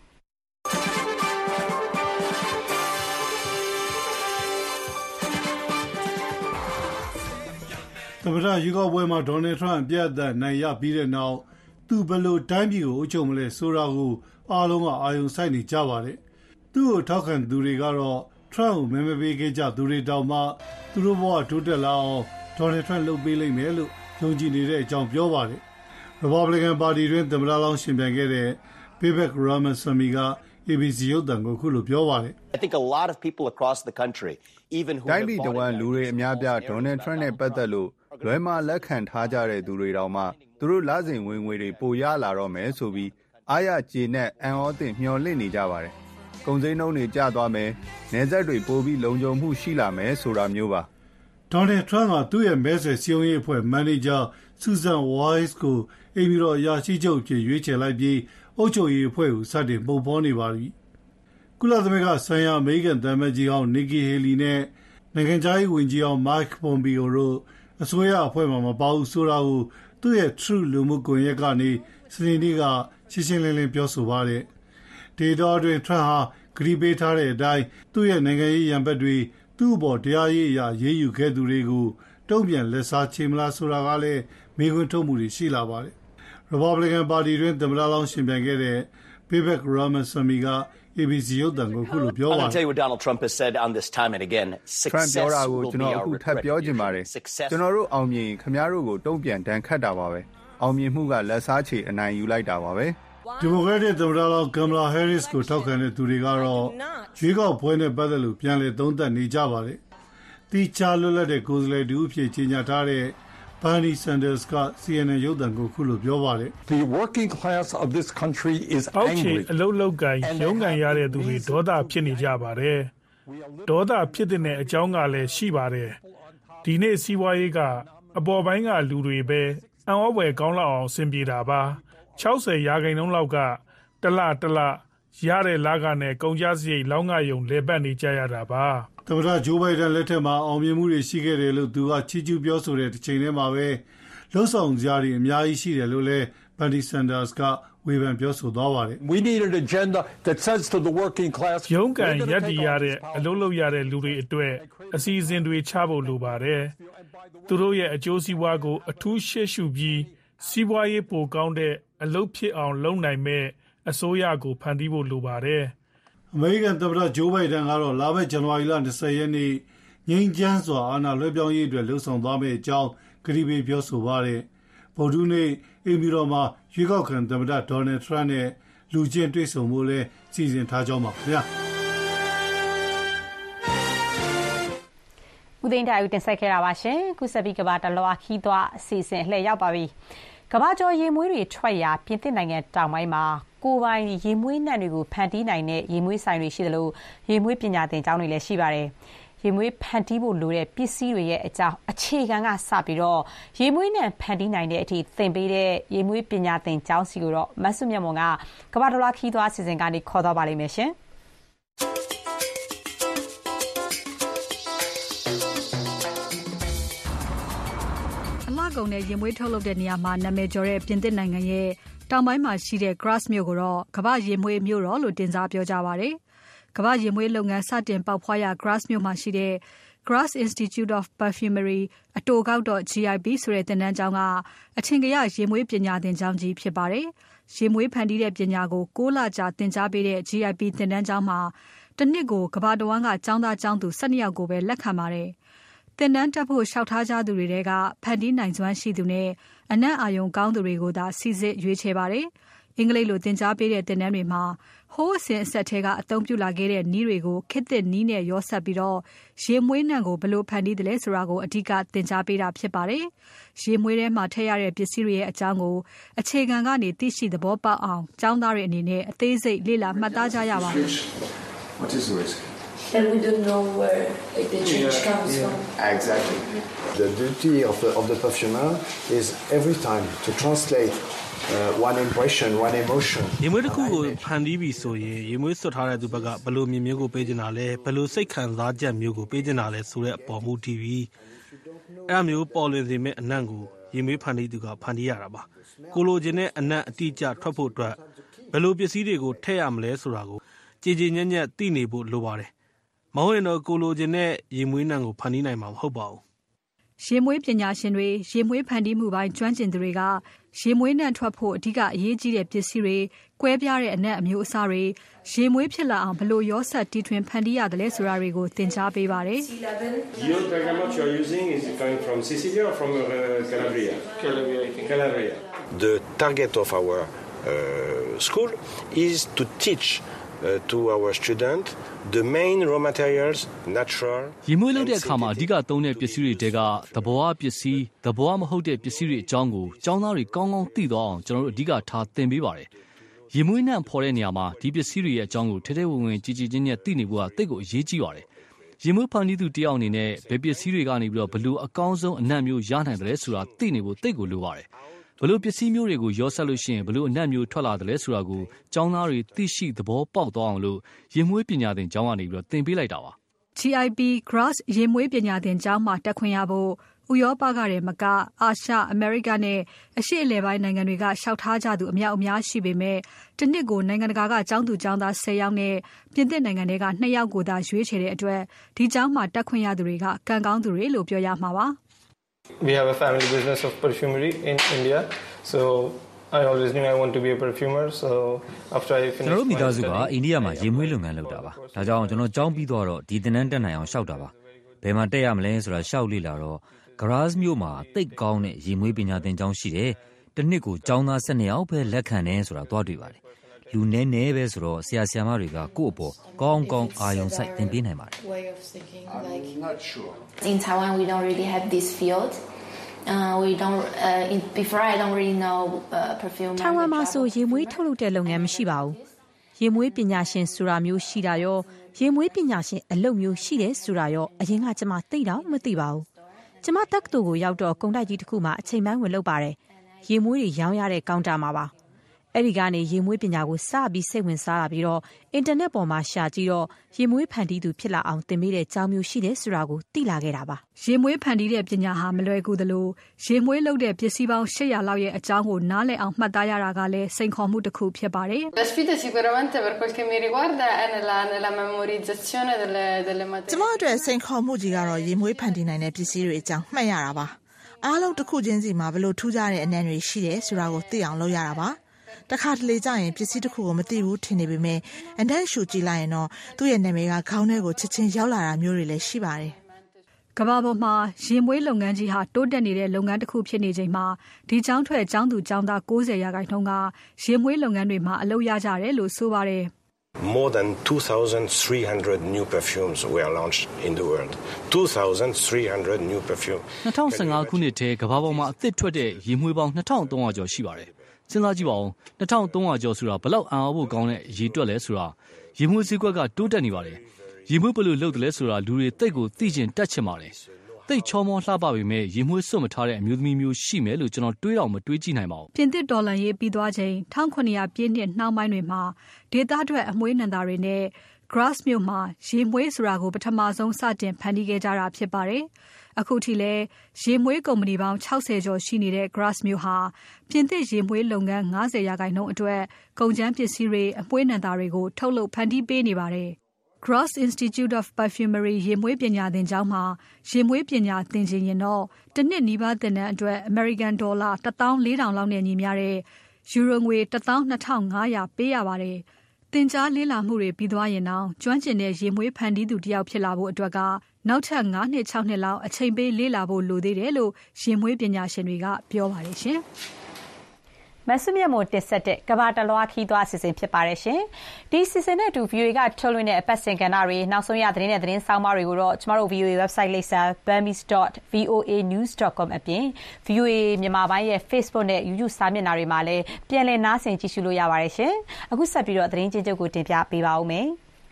သမ္မတရွေးကောက်ပွဲမှာ Donald Trump အပြတ်အသတ်နိုင်ရပြီးတဲ့နောက်သူဘယ်လိုတိုင်းပြည်ကိုအုပ်ချုပ်မလဲဆိုတာကိုအားလုံးကအာရုံစိုက်နေကြပါတယ်။သူ့ကိုထောက်ခံသူတွေကတော့ Trump ကိုမဲမပေးခဲ့ကြသူတွေတောင်မှသူတို့ဘဝတိုးတက်လာအောင် Donald Trump လုပ်ပေးလိမ့်မယ်လို့ယုံကြည်နေတဲ့အကြောင်းပြောပါတယ်။ Republican Party တွင်သမ္မတလောင်းရှင်ပြိုင်ခဲ့တဲ့ Vivek Ramaswamy က A B C ရုပ်သံကိုအခုလိုပြောပါတယ်။ I think a lot of people across the country even who တိုင်းပြည်တဝန်းလူတွေအများပြ Donald Trump နဲ့ပတ်သက်လို့လွဲမှားလက်ခံထားကြတဲ့သူတွေတောင်မှသူတို့လစဉ်ဝင်ငွေတွေပိုရလာတော့မယ်ဆိုပြီးအားရကျေနပ်အံ့ဩသင့်မျှော်လင့်နေကြပါတယ်။ကုန်စည်နှုန်းတွေကျသွားမယ်၊နယ်စပ်တွေပိုပြီးလုံခြုံမှုရှိလာမယ်ဆိုတာမျိုးပါ။ Donald Trump ကသူ့ရဲ့မဲဆွယ်စည်းရုံးရေးအဖွဲ့မန်နေဂျာ Susan Wise ကိုအိမ်ပြည်တော်အရာရှိချုပ်အဖြစ်ရွေးချယ်လိုက်ပြီးအုပ်ချုပ်ရေးအဖွဲ့ကိုစတင်ပုံဖော်နေပါပြီ။ကုလသမဂ္ဂဆိုင်ရာအမေရိကန်သံအမတ်ကြီးဟောင်း Nikki Haley နဲ့နိုင်ငံခြားရေးဝန်ကြီးဟောင်း Mike Pompeo တို့အစိုးရအဖွဲ့မှာမပါဘူးဆိုတာကိုသူ့ရဲ့ True လူမှုကွန်ရက်ကနေစနေနေ့ကရှင်းရှင်းလင်းလင်းပြောဆိုပါတယ်။ဒေတာတွင် Trump ဟာဂရီပေးထားတဲ့အတိုင်းသူ့ရဲ့နိုင်ငံရေးရန်ဘက်တွေသူ့အပေါ်တရားရေးအရာရေးယူခဲ့သူတွေကိုတုံ့ပြန်လက်စားချေမလားဆိုတာကလည်းမေးခွန်းထုတ်မှုတွေရှိလာပါတယ်။ Republican Party တွင်သမ္မတလောင်းရှင်ပြိုင်ခဲ့တဲ့ Vivek Ramaswamy က A B C ရုပ်သံကိုခုလိုပြောပါတယ် I'll tell you what Donald Trump has said on this time and again. Trump ပြောတာကိုကျွန်တော်အခုထပ်ပြောချင်ပါတယ်ကျွန်တော်တို့အောင်မြင်ခင်ဗျားတို့ကိုတုံ့ပြန်တန်ခတ်တာပါပဲအောင်မြင်မှုကလက်စားချေအနိုင်ယူလိုက်တာပါပဲ Democratic သမ္မတလောင်း Kamala Harris ကိုထောက်ခံတဲ့သူတွေကတော့ရွေးကောက်ပွဲနဲ့ပတ်သက်လို့ပြန်လည်သုံးသပ်နေကြပါတယ်တီချာလွတ်လပ်တဲ့ကိုယ်စားလှယ်တူအဖြစ်ကြီးညာထားတဲ့ Bernie Sanders က C N N ရုပ်သံကိုခုလိုပြောပါတယ် The working class of this country is angry အလုတ်လုတ်ကိုင်ရုံးကန်ရတဲ့သူတွေဒေါသဖြစ်နေကြပါတယ်ဒေါသဖြစ်တဲ့အကြောင်းကလည်းရှိပါတယ်ဒီနေ့စီးပွားရေးကအပေါ်ပိုင်းကလူတွေပဲအံ့ဩဖွယ်ကောင်းလောက်အောင်ဆင်ပြေတာပါ60ရာခိုင်နှုန်းလောက်ကတလတလရတဲ့လာကနဲ့ကုန်ကြစရိတ်လောင်းကယုံလေပတ်နေကြရတာပါသမ္မတဂျိုးဘိုင်ဒန်လက်ထက်မှာအောင်မြင်မှုတွေရှိခဲ့တယ်လို့သူကချီးကျူးပြောဆိုတဲ့တစ်ချိန်တည်းမှာပဲလှုပ်ဆောင်ကြရည်အများကြီးရှိတယ်လို့လည်း Bernie Sanders ကဝေဖန်ပြောဆိုသွားပါတယ် We need an agenda that says to the working class ရုံးကန်ရက်တည်ရတဲ့အလုပ်လုပ်ရတဲ့လူတွေအတွက်အစီအစဉ်တွေချဖို့လိုပါတယ်သူတို့ရဲ့အကျိုးစီးပွားကိုအထူးရှေ့ရှုပြီးစီးပွားရေးပိုကောင်းတဲ့အလုပ်ဖြစ်အောင်လုပ်နိုင်မဲ့အစိုးရကိုဖန်တီးဖို့လိုပါတယ်အမေရိကန်သမ္မတဂျိုးဘိုင်ဒန်ကတော့လာမယ့်ဇန်နဝါရီလ20ရက်နေ့ငြိမ်းချမ်းစွာအာဏာလွှဲပြောင်းရေးအတွက်လှုံ့ဆော်သွားမယ့်အကြောင်းကတိပေးပြောဆိုပါတယ်ဗုဒ္ဓနေ့အင်မီတော်မှာရွေးကောက်ခံသမ္မတဒေါ်နယ်ထရန့်နဲ့လူချင်းတွေ့ဆုံမှုလည်းစီစဉ်ထားကြောင်းပါခင်ဗျာဦးသိန်းတိုင်ဦးတင်ဆက်ခဲ့တာပါရှင်ခုဆက်ပြီးကဘာတလွားခီးသွားအစီအစဉ်လှည့်ရောက်ပါပြီကဘာကျော်ရေမွေးတွေထွက်ရာပြင်သစ်နိုင်ငံတောင်ပိုင်းမှာကိုပိုင်ရေမွေးနှံတွေကိုဖန်တီးနိုင်တဲ့ရေမွေးဆိုင်တွေရှိသလိုရေမွေးပညာသင်ကျောင်းတွေလည်းရှိပါတယ်ရေမွေးဖန်တီးဖို့လိုတဲ့ပစ္စည်းတွေရဲ့အကြောင်းအခြေခံကစပြီးတော့ရေမွေးနှံဖန်တီးနိုင်တဲ့အထိသင်ပေးတဲ့ရေမွေးပညာသင်ကျောင်းစီကိုတော့မဆုမြတ်မွန်ကကဘာတလွားခီးသွားအစီအစဉ်ကနေခေါ်သွားပါလိမ့်မယ်ရှင်ကုန်တဲ့ရင်မွေးထုတ်လုပ်တဲ့နေရာမှာနာမည်ကျော်တဲ့ပြင်သစ်နိုင်ငံရဲ့တောင်ပိုင်းမှာရှိတဲ့ Grasse မြို့ကိုတော့ကမ္ဘာရင်မွေးမြို့တော်လို့တင်စားပြောကြပါတယ်။ကမ္ဘာရင်မွေးလုပ်ငန်းစတင်ပေါက်ဖွားရာ Grasse မြို့မှာရှိတဲ့ Grasse Institute of Perfumery အတိုကောက်တော့ G I P ဆိုတဲ့သင်တန်းကျောင်းကအထင်ကရရင်မွေးပညာသင်ကျောင်းကြီးဖြစ်ပါတယ်။ရင်မွေးဖန်တီးတဲ့ပညာကို၉လကြာသင်ကြားပေးတဲ့ G I P သင်တန်းကျောင်းမှာတစ်နှစ်ကိုကမ္ဘာတဝန်းကကျောင်းသားကျောင်းသူ၁၂ယောက်ကိုပဲလက်ခံပါတယ်။သင်တန်းတက်ဖို့လျှောက်ထားကြသူတွေကဖန်တီးနိုင်စွမ်းရှိသူနဲ့အနက်အာရုံကောင်းသူတွေကိုသာစီစစ်ရွေးချယ်ပါတယ်။အင်္ဂလိပ်လိုသင်ကြားပေးတဲ့သင်တန်းတွေမှာဟိုးအစဉ်အဆက်ထဲကအသုံးပြုလာခဲ့တဲ့နည်းတွေကိုခေတ်သစ်နည်းနဲ့ရောစပ်ပြီးတော့ရေမွေးနှံကိုဘယ်လိုဖန်တီးတယ်လဲဆိုတာကိုအဓိကသင်ကြားပေးတာဖြစ်ပါတယ်။ရေမွေးထဲမှာထည့်ရတဲ့ပစ္စည်းတွေရဲ့အကြောင်းကိုအခြေခံကနေသိရှိသဘောပေါက်အောင်ကျောင်းသားတွေအနေနဲ့အသေးစိတ်လေ့လာမှတ်သားကြရပါတယ်။ What is the risk? And we don't know where like, the change yeah. comes from. Exactly. The duty of the, of the perfumer is every time to translate uh, one impression, one emotion. ရေမွေးတစ်ခုကိုဖန်တီးပြီးဆိုရင်ရေမွေးဆွတ်ထားတဲ့သူဘက်ကဘယ်လိုမြင်မျိုးကိုပေးချင်တာလဲဘယ်လိုစိတ်ခံစားချက်မျိုးကိုပေးချင်တာလဲဆိုတဲ့အပေါ်မူတည်ပြီးအဲ့အမျိုးပေါ်လွင်စေမဲ့အနံ့ကိုရေမွေးဖန်တီးသူကဖန်တီးရတာပါကိုလိုချင်တဲ့အနံ့အတိအကျထွက်ဖို့အတွက်ဘယ်လိုပစ္စည်းတွေကိုထည့်ရမလဲဆိုတာကိုကြည်ကြည်ညက်ညက်သိနေဖို့လိုပါတယ်မဟုတ်ရင်တော့ကိုလိုချင်တဲ့ရေမွေးနှံကိုဖန်တီးနိုင်မှာမဟုတ်ပါဘူးရေမွေးပညာရှင်တွေရေမွေးဖန်တီးမှုပိုင်းကျွမ်းကျင်သူတွေကရေမွေးနှံထွက်ဖို့အဓိကအရေးကြီးတဲ့ပစ္စည်းတွေကွဲပြားတဲ့အနက်အမျိုးအစားတွေရေမွေးဖြစ်လာအောင်ဘယ်လိုရောစပ်တီထွင်ဖန်တီးရတယ်လဲဆိုတာတွေကိုသင်ကြားပေးပါတယ် Your bergamot you are using is coming from Sicily or from uh, Calabria? Calabria, I think. Calabria. The target of our uh, school is to teach Uh, to our student the main raw materials natural ရေမွေးလုပ်တဲ့အခါမှာအဓိကသုံးတဲ့ပစ္စည်းတွေတဲကသဘောဝပစ္စည်းသဘောဝမဟုတ်တဲ့ပစ္စည်းတွေအကြောင်းကိုကျောင်းသားတွေကောင်းကောင်းသိသွားအောင်ကျွန်တော်တို့အဓိကထားသင်ပေးပါတယ်ရေမွေးနှံဖော်တဲ့နေရာမှာဒီပစ္စည်းတွေရဲ့အကြောင်းကိုထဲထဲဝင်ဝင်ကြည်ကြည်ချင်းချင်းသိနေဖို့ကတိတ်ကိုအရေးကြီးပါတယ်ရေမွေးဖန်တီးသူတယောက်အနေနဲ့ဘယ်ပစ္စည်းတွေကနေပြီးတော့ဘလို့အကောင်းဆုံးအနံ့မျိုးရနိုင်တယ်လဲဆိုတာသိနေဖို့တိတ်ကိုလိုပါတယ်ဘလို့ပစ္စည်းမျိုးတွေကိုရောဆက်လို့ရှိရင်ဘလို့အနက်မျိုးထွက်လာတယ်လဲဆိုတာကိုကျောင်းသားတွေသိရှိသဘောပေါက်သွားအောင်လို့ရေမွေးပညာသင်ကျောင်းကနေပြီးတော့သင်ပေးလိုက်တာပါ G I P Grasse ရေမွေးပညာသင်ကျောင်းမှာတက်ခွင့်ရဖို့ဥရောပကတည်းမကအာရှအမေရိကနဲ့အရှေ့အလယ်ပိုင်းနိုင်ငံတွေကရှောက်ထားကြသူအများအများရှိပေမဲ့တစ်နှစ်ကိုနိုင်ငံတကာကကျောင်းသူကျောင်းသား၁၀ယောက်နဲ့ပြင်သစ်နိုင်ငံတွေက၂ယောက်ကိုသာရွေးချယ်တဲ့အတွက်ဒီကျောင်းမှာတက်ခွင့်ရသူတွေကကံကောင်းသူတွေလို့ပြောရမှာပါ We have a family business of perfumery in India. So I always knew I want to be a perfumer, so after I finished ကျွန်တော်မိသားစုကအိန္ဒိယမှာရေမွေးလုပ်ငန်းလုပ်တာပါဒါကြောင့်ကျွန်တော်ကျောင်းပြီးတော့ဒီသင်တန်းတက်နိုင်အောင်ရှောက်တာပါဘယ်မှာတက်ရမလဲဆိုတာရှောက်လေ့လာတော့ Graz မြို့မှာသိပ်ကောင်းတဲ့ရေမွေးပညာသင်ကျောင်းရှိတယ်တစ်နှစ်ကိုကျောင်းသား၁၂ယောက်ပဲလက်ခံတယ်ဆိုတာသွားတွေ့ပါတယ်လူနည်းနည်းပဲဆိုတော့ဆရာဆရာမတွေကကိုယ့်အပေါ်ကောင်းကောင်းအာရုံစိုက်သင်ပေးနိုင်ပါတယ် I'm not sure. In Taiwan we don't really have this field. Uh, we don't uh, in, before I don't really know uh, perfume. ထိုင်ဝမ်မှာဆိုရေမွေးထုတ်လုပ်တဲ့လုပ်ငန်းမရှိပါဘူးရေမွေးပညာရှင်ဆိုတာမျိုးရှိတာရောရေမွေးပညာရှင်အလုပ်မျိုးရှိတယ်ဆိုတာရောအရင်ကကျွန်မသိတော့မသိပါဘူးကျွန်မတက္ကသိုလ်ကိုရောက်တော့ကုန်တိုက်ကြီးတစ်ခုမှာအချိန်ပိုင်းဝင်လုပ်ပါတယ်ရေမွေးတွေရောင်းရတဲ့ကောင်တာမှာပါအဲ့ဒီကနေရေမွေးပညာကိုစပြီးစိတ်ဝင်စားလာပြီးတော့အင်တာနက်ပေါ်မှာရှာကြည့်တော့ရေမွေးဖန်တီးသူဖြစ်လာအောင်သင်ပေးတဲ့ကျောင်းမျိုးရှိတယ်ဆိုတာကိုသိလာခဲ့တာပါရေမွေးဖန်တီးတဲ့ပညာဟာမလွယ်ကူသလိုရေမွေးလုပ်တဲ့ပစ္စည်းပေါင်း၈၀၀လောက်ရဲ့အကြောင်းကိုနားလည်အောင်မှတ်သားရတာကလည်းစိန်ခေါ်မှုတစ်ခုဖြစ်ပါတယ် La sfida sicuramente per quel che mi riguarda è nella nella memorizzazione delle delle materie ကျွန်မအတွက်စိန်ခေါ်မှုကြီးကတော့ရေမွေးဖန်တီးနိုင်တဲ့ပစ္စည်းတွေအကြောင်းမှတ်ရတာပါအားလုံးတစ်ခုချင်းစီမှာဘယ်လိုထူးခြားတဲ့အနံ့တွေရှိတယ်ဆိုတာကိုသိအောင်လုပ်ရတာပါတခါတလေကြာရင်ပစ္စည်းတစ်ခုကိုမသိဘူးထင်နေပေမဲ့အနံ့ရှူကြည့်လိုက်ရင်တော့သူ့ရဲ့နာမည်ကခေါင်းထဲကိုချက်ချင်းရောက်လာတာမျိုးတွေလည်းရှိပါတယ်ကမ္ဘာပေါ်မှာရေမွေးလုပ်ငန်းကြီးဟာတိုးတက်နေတဲ့လုပ်ငန်းတစ်ခုဖြစ်နေချိန်မှာဒီကျောင်းထွက်ကျောင်းသူကျောင်းသား၉၀ရာခိုင်နှုန်းကရေမွေးလုပ်ငန်းတွေမှာအလုပ်ရကြတယ်လို့ဆိုပါတယ် More than two thousand three hundred new perfumes were launched in the world. two thousand three hundred new perfume. ၂၀၁၅ခုနှစ်ထဲကမ္ဘာပေါ်မှာအသစ်ထွက်တဲ့ရေမွေးပေါင်း၂၃၀၀ကျော်ရှိပါတယ်စဉ်းစားကြည့်ပါဦး၂၃၀၀ကျော်ဆိုတာဘလောက်အံ့အားဖို့ကောင်းတဲ့ရေတွက်လဲဆိုတာရေမွေးစည်းကွက်ကတိုးတက်နေပါတယ်ရေမွေးဘယ်လိုလုပ်တယ်လဲဆိုတာလူတွေသိကိုသိချင်တတ်ချင်ပါတယ်သိချောမောလှပပေမဲ့ရေမွေးစွတ်မထားတဲ့အမျိုးသမီးမျိုးရှိမယ်လို့ကျွန်တော်တွေးတော့မတွေးကြည့်နိုင်ပါဘူးပြင်သစ်ဒေါ်လာရေးပြီးသွားချိန်၁၉၀၀ပြည့်နှစ်နှောင်းပိုင်းတွေမှာဒေသအတွက်အမွေးနံသားတွေနဲ့ Graz မြို့မှာရေမွေးဆိုတာကိုပထမဆုံးစတင်ဖန်တီးခဲ့ကြတာဖြစ်ပါတယ်အခုထိလည်းရေမွေးကုမ္ပဏီပေါင်း၆၀ကျော်ရှိနေတဲ့ Graz မြို့ဟာပြင်သစ်ရေမွေးလုပ်ငန်း၅၀ရာခိုင်နှုန်းအတွက်ကုန်ကျန်းပစ္စည်းတွေအမွေးနံသားတွေကိုထုတ်လုပ်ဖန်တီးပေးနေပါတယ် Graz Institute of Perfumery ရေမွေးပညာသင်ကျောင်းမှာရေမွေးပညာသင်ချင်ရင်တော့တစ်နှစ်နီးပါးသင်တန်းအတွက် American Dollar တစ်သောင်းလေးထောင်လောက်နဲ့ညီမျှတဲ့ Euro ငွေတစ်သောင်းနှစ်ထောင်ငါးရာပေးရပါတယ်သင်ကြားလေ့လာမှုတွေပြီးသွားရင်တော့ကျွမ်းကျင်တဲ့ရေမွေးဖန်တီးသူတစ်ယောက်ဖြစ်လာဖို့အတွက်ကနောက်ထပ်၅နှစ်၆နှစ်လောက်အချိန်ပေးလေ့လာဖို့လိုသေးတယ်လို့ရေမွေးပညာရှင်တွေကပြောပါတယ်ရှင်မဆုမြတ်မို့တက်ဆက်တဲ့ကဘာတလွားခီးသွားအစီအစဉ်ဖြစ်ပါတယ်ရှင်ဒီအစီအစဉ်နဲ့အတူ ဗီအိုအေ ကထုတ်လွှင့်တဲ့အပတ်စဉ်ကဏ္ဍတွေနောက်ဆုံးရသတင်းနဲ့သတင်းဆောင်မတွေကိုတော့ကျမတို့ ဗီအိုအေ website လိပ်စာ burmese dot voa news dot com အပြင် ဗီအိုအေ မြန်မာပိုင်းရဲ့ Facebook နဲ့ YouTube စာမျက်နှာတွေမှာလည်းပြန်လည်နားဆင်ကြည့်ရှုလို့ရပါတယ်ရှင်အခုဆက်ပြီးတော့သတင်းချင်းချုပ်ကိုတင်ပြပေးပါဦးမယ်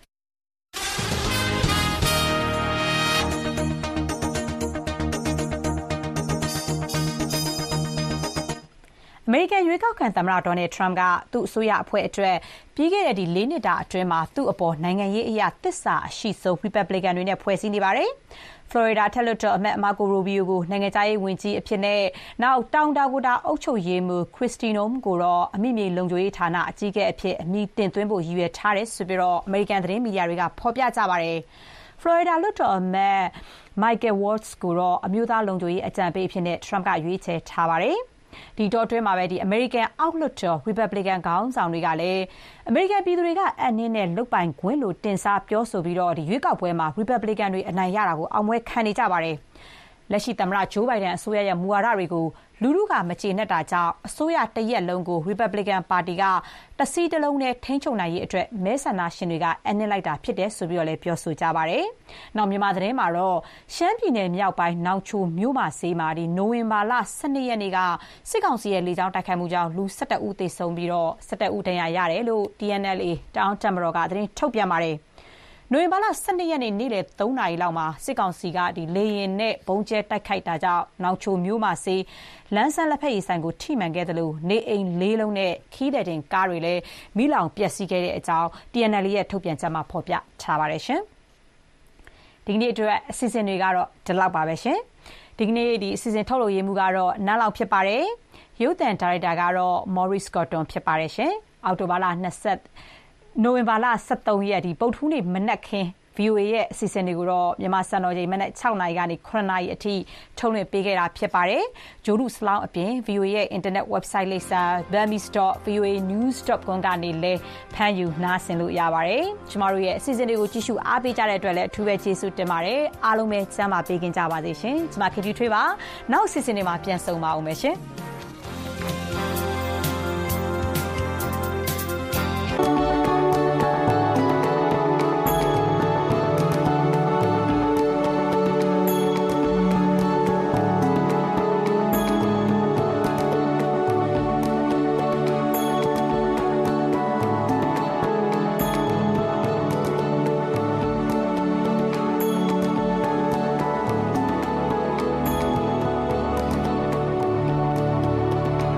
အမေရိကန်ရွေးကောက်ခံသမ္မတဒေါ်နယ်ထရမ့်ကသူ့အစိုးရအဖွဲ့အတွက်ပြီးခဲ့တဲ့ဒီ၄နှစ်တာအတွင်းမှာသူ့အပေါ်နိုင်ငံရေးအရာသစ္စာအရှိဆုံး Republican တွေနဲ့ဖွဲ့စည်းနေပါတယ်။ Florida ထက်လွှတ်တော်အမတ် Marco Rubio ကိုနိုင်ငံခြားရေးဝန်ကြီးအဖြစ်နဲ့နောက်တောင်ဒါကိုတာအုပ်ချုပ်ရေးမှူး Kristi Noem ကိုတော့အမိမြေလုံခြုံရေးဌာနအကြီးအကဲအဖြစ်အမည်တင်သွင်းဖို့ရည်ရွယ်ထားတယ်ဆိုပြီးတော့အမေရိကန်သတင်းမီဒီယာတွေကဖော်ပြကြပါတယ်။ Florida လွှတ်တော်အမတ် Michael Waltz ကိုတော့အမျိုးသားလုံခြုံရေးအကြံပေးအဖြစ်နဲ့ Trump ကရွေးချယ်ထားပါတယ်။ဒီတော့တွင်းမှာပဲဒီ American အောက်လွှတ်တော် Republican ခေါင်းဆောင်တွေကလည်း American ပြည်သူတွေကအနှင်းနဲ့လုတ်ပိုင်ခွင့်လို့တင်စားပြောဆိုပြီးတော့ဒီရွေးကောက်ပွဲမှာ Republican တွေအနိုင်ရတာကိုအောင်ပွဲခံနေကြပါတယ်။လက်ရှိသမ္မတဂျိုးဘိုင်ဒန်အစိုးရရဲ့မူဝါဒတွေကိုလူထုကမကျေနပ်တာကြောင့်အစိုးရတရက်လုံးကို Republican ပါတီကတစည်းတလုံးနဲ့ထိန်းချုပ်နိုင်ရေးအတွက်မဲဆန္ဒရှင်တွေကအနှင်းလိုက်တာဖြစ်တယ်ဆိုပြီးတော့လည်းပြောဆိုကြပါတယ်။နောက်မြန်မာသတင်းမှာတော့ရှမ်းပြည်နယ်မြောက်ပိုင်းနောင်ချိုမြို့မှာဆေးမှာဒီနိုဝင်ဘာလ၁၂ရက်နေ့ကစစ်ကောင်စီရဲ့လေကြောင်းတိုက်ခိုက်မှုကြောင့်လူ၁၁ဦးသေဆုံးပြီးတော့၁၁ဦးဒဏ်ရာရတယ်လို့ T N L A တောင်တပ်မတော်ကသတင်းထုတ်ပြန်ပါတယ်။နိုဝင်ဘာလ၁၂ရက်နေ့နေ့လယ်၃နာရီလောက်မှာစစ်ကောင်စီကဒီလေရင်နဲ့ဘုံကျဲတိုက်ခိုက်တာကြောင့်နောင်ချိုမြို့မှာစေးလမ်းဆန်းလက်ဖက်ရည်ဆိုင်ကိုထိမှန်ခဲ့တယ်လို့နေအိမ်လေးလုံးနဲ့ခီးတဲ့တင်ကားတွေလည်းမိလောင်ပျက်စီးခဲ့တဲ့အကြောင်း T N L A ရဲ့ထုတ်ပြန်ချက်မှာဖော်ပြထားပါတယ်ရှင်။ဒီကနေ့အတွက်အစီအစဉ်တွေကတော့ဒီလောက်ပါပဲရှင်။ဒီကနေ့ဒီအစီအစဉ်ထုတ်လုပ်ရေးမှုကတော့နားလောက်ဖြစ်ပါတယ်။ရုပ်သံဒါရိုက်တာကတော့ Maurice Cotton ဖြစ်ပါတယ်ရှင်။အောက်တိုဘာလ၂၀နိုဝင်ဘာလ၁၃ရက်ဒီပုတ်ထူးနေ့မနက်ခင်းဗီအိုအေ ရဲ့အစီအစဉ်တွေကိုတော့မြန်မာစံတော်ချိန်မနက်၆နာရီကနေ၇နာရီအထိထုတ်လွှင့်ပေးခဲ့တာဖြစ်ပါတယ်။ဂျိုးလူစလောင်းအပြင် ဗီအိုအေ ရဲ့ internet website လိပ်စာ burmese dot v o a news dot com ကနေလည်းဖမ်းယူနားဆင်လို့ရပါတယ်။ကျမတို့ရဲ့အစီအစဉ်တွေကိုကြည့်ရှုအားပေးကြတဲ့အတွက်လည်းအထူးပဲကျေးဇူးတင်ပါတယ်။အားလုံးပဲကျမ်းမာပေးခင်ကြပါစေရှင်။ကျမခင်ဖြူထွေးပါ။နောက်အစီအစဉ်တွေမှာပြန်ဆုံပါဦးမယ်ရှင်။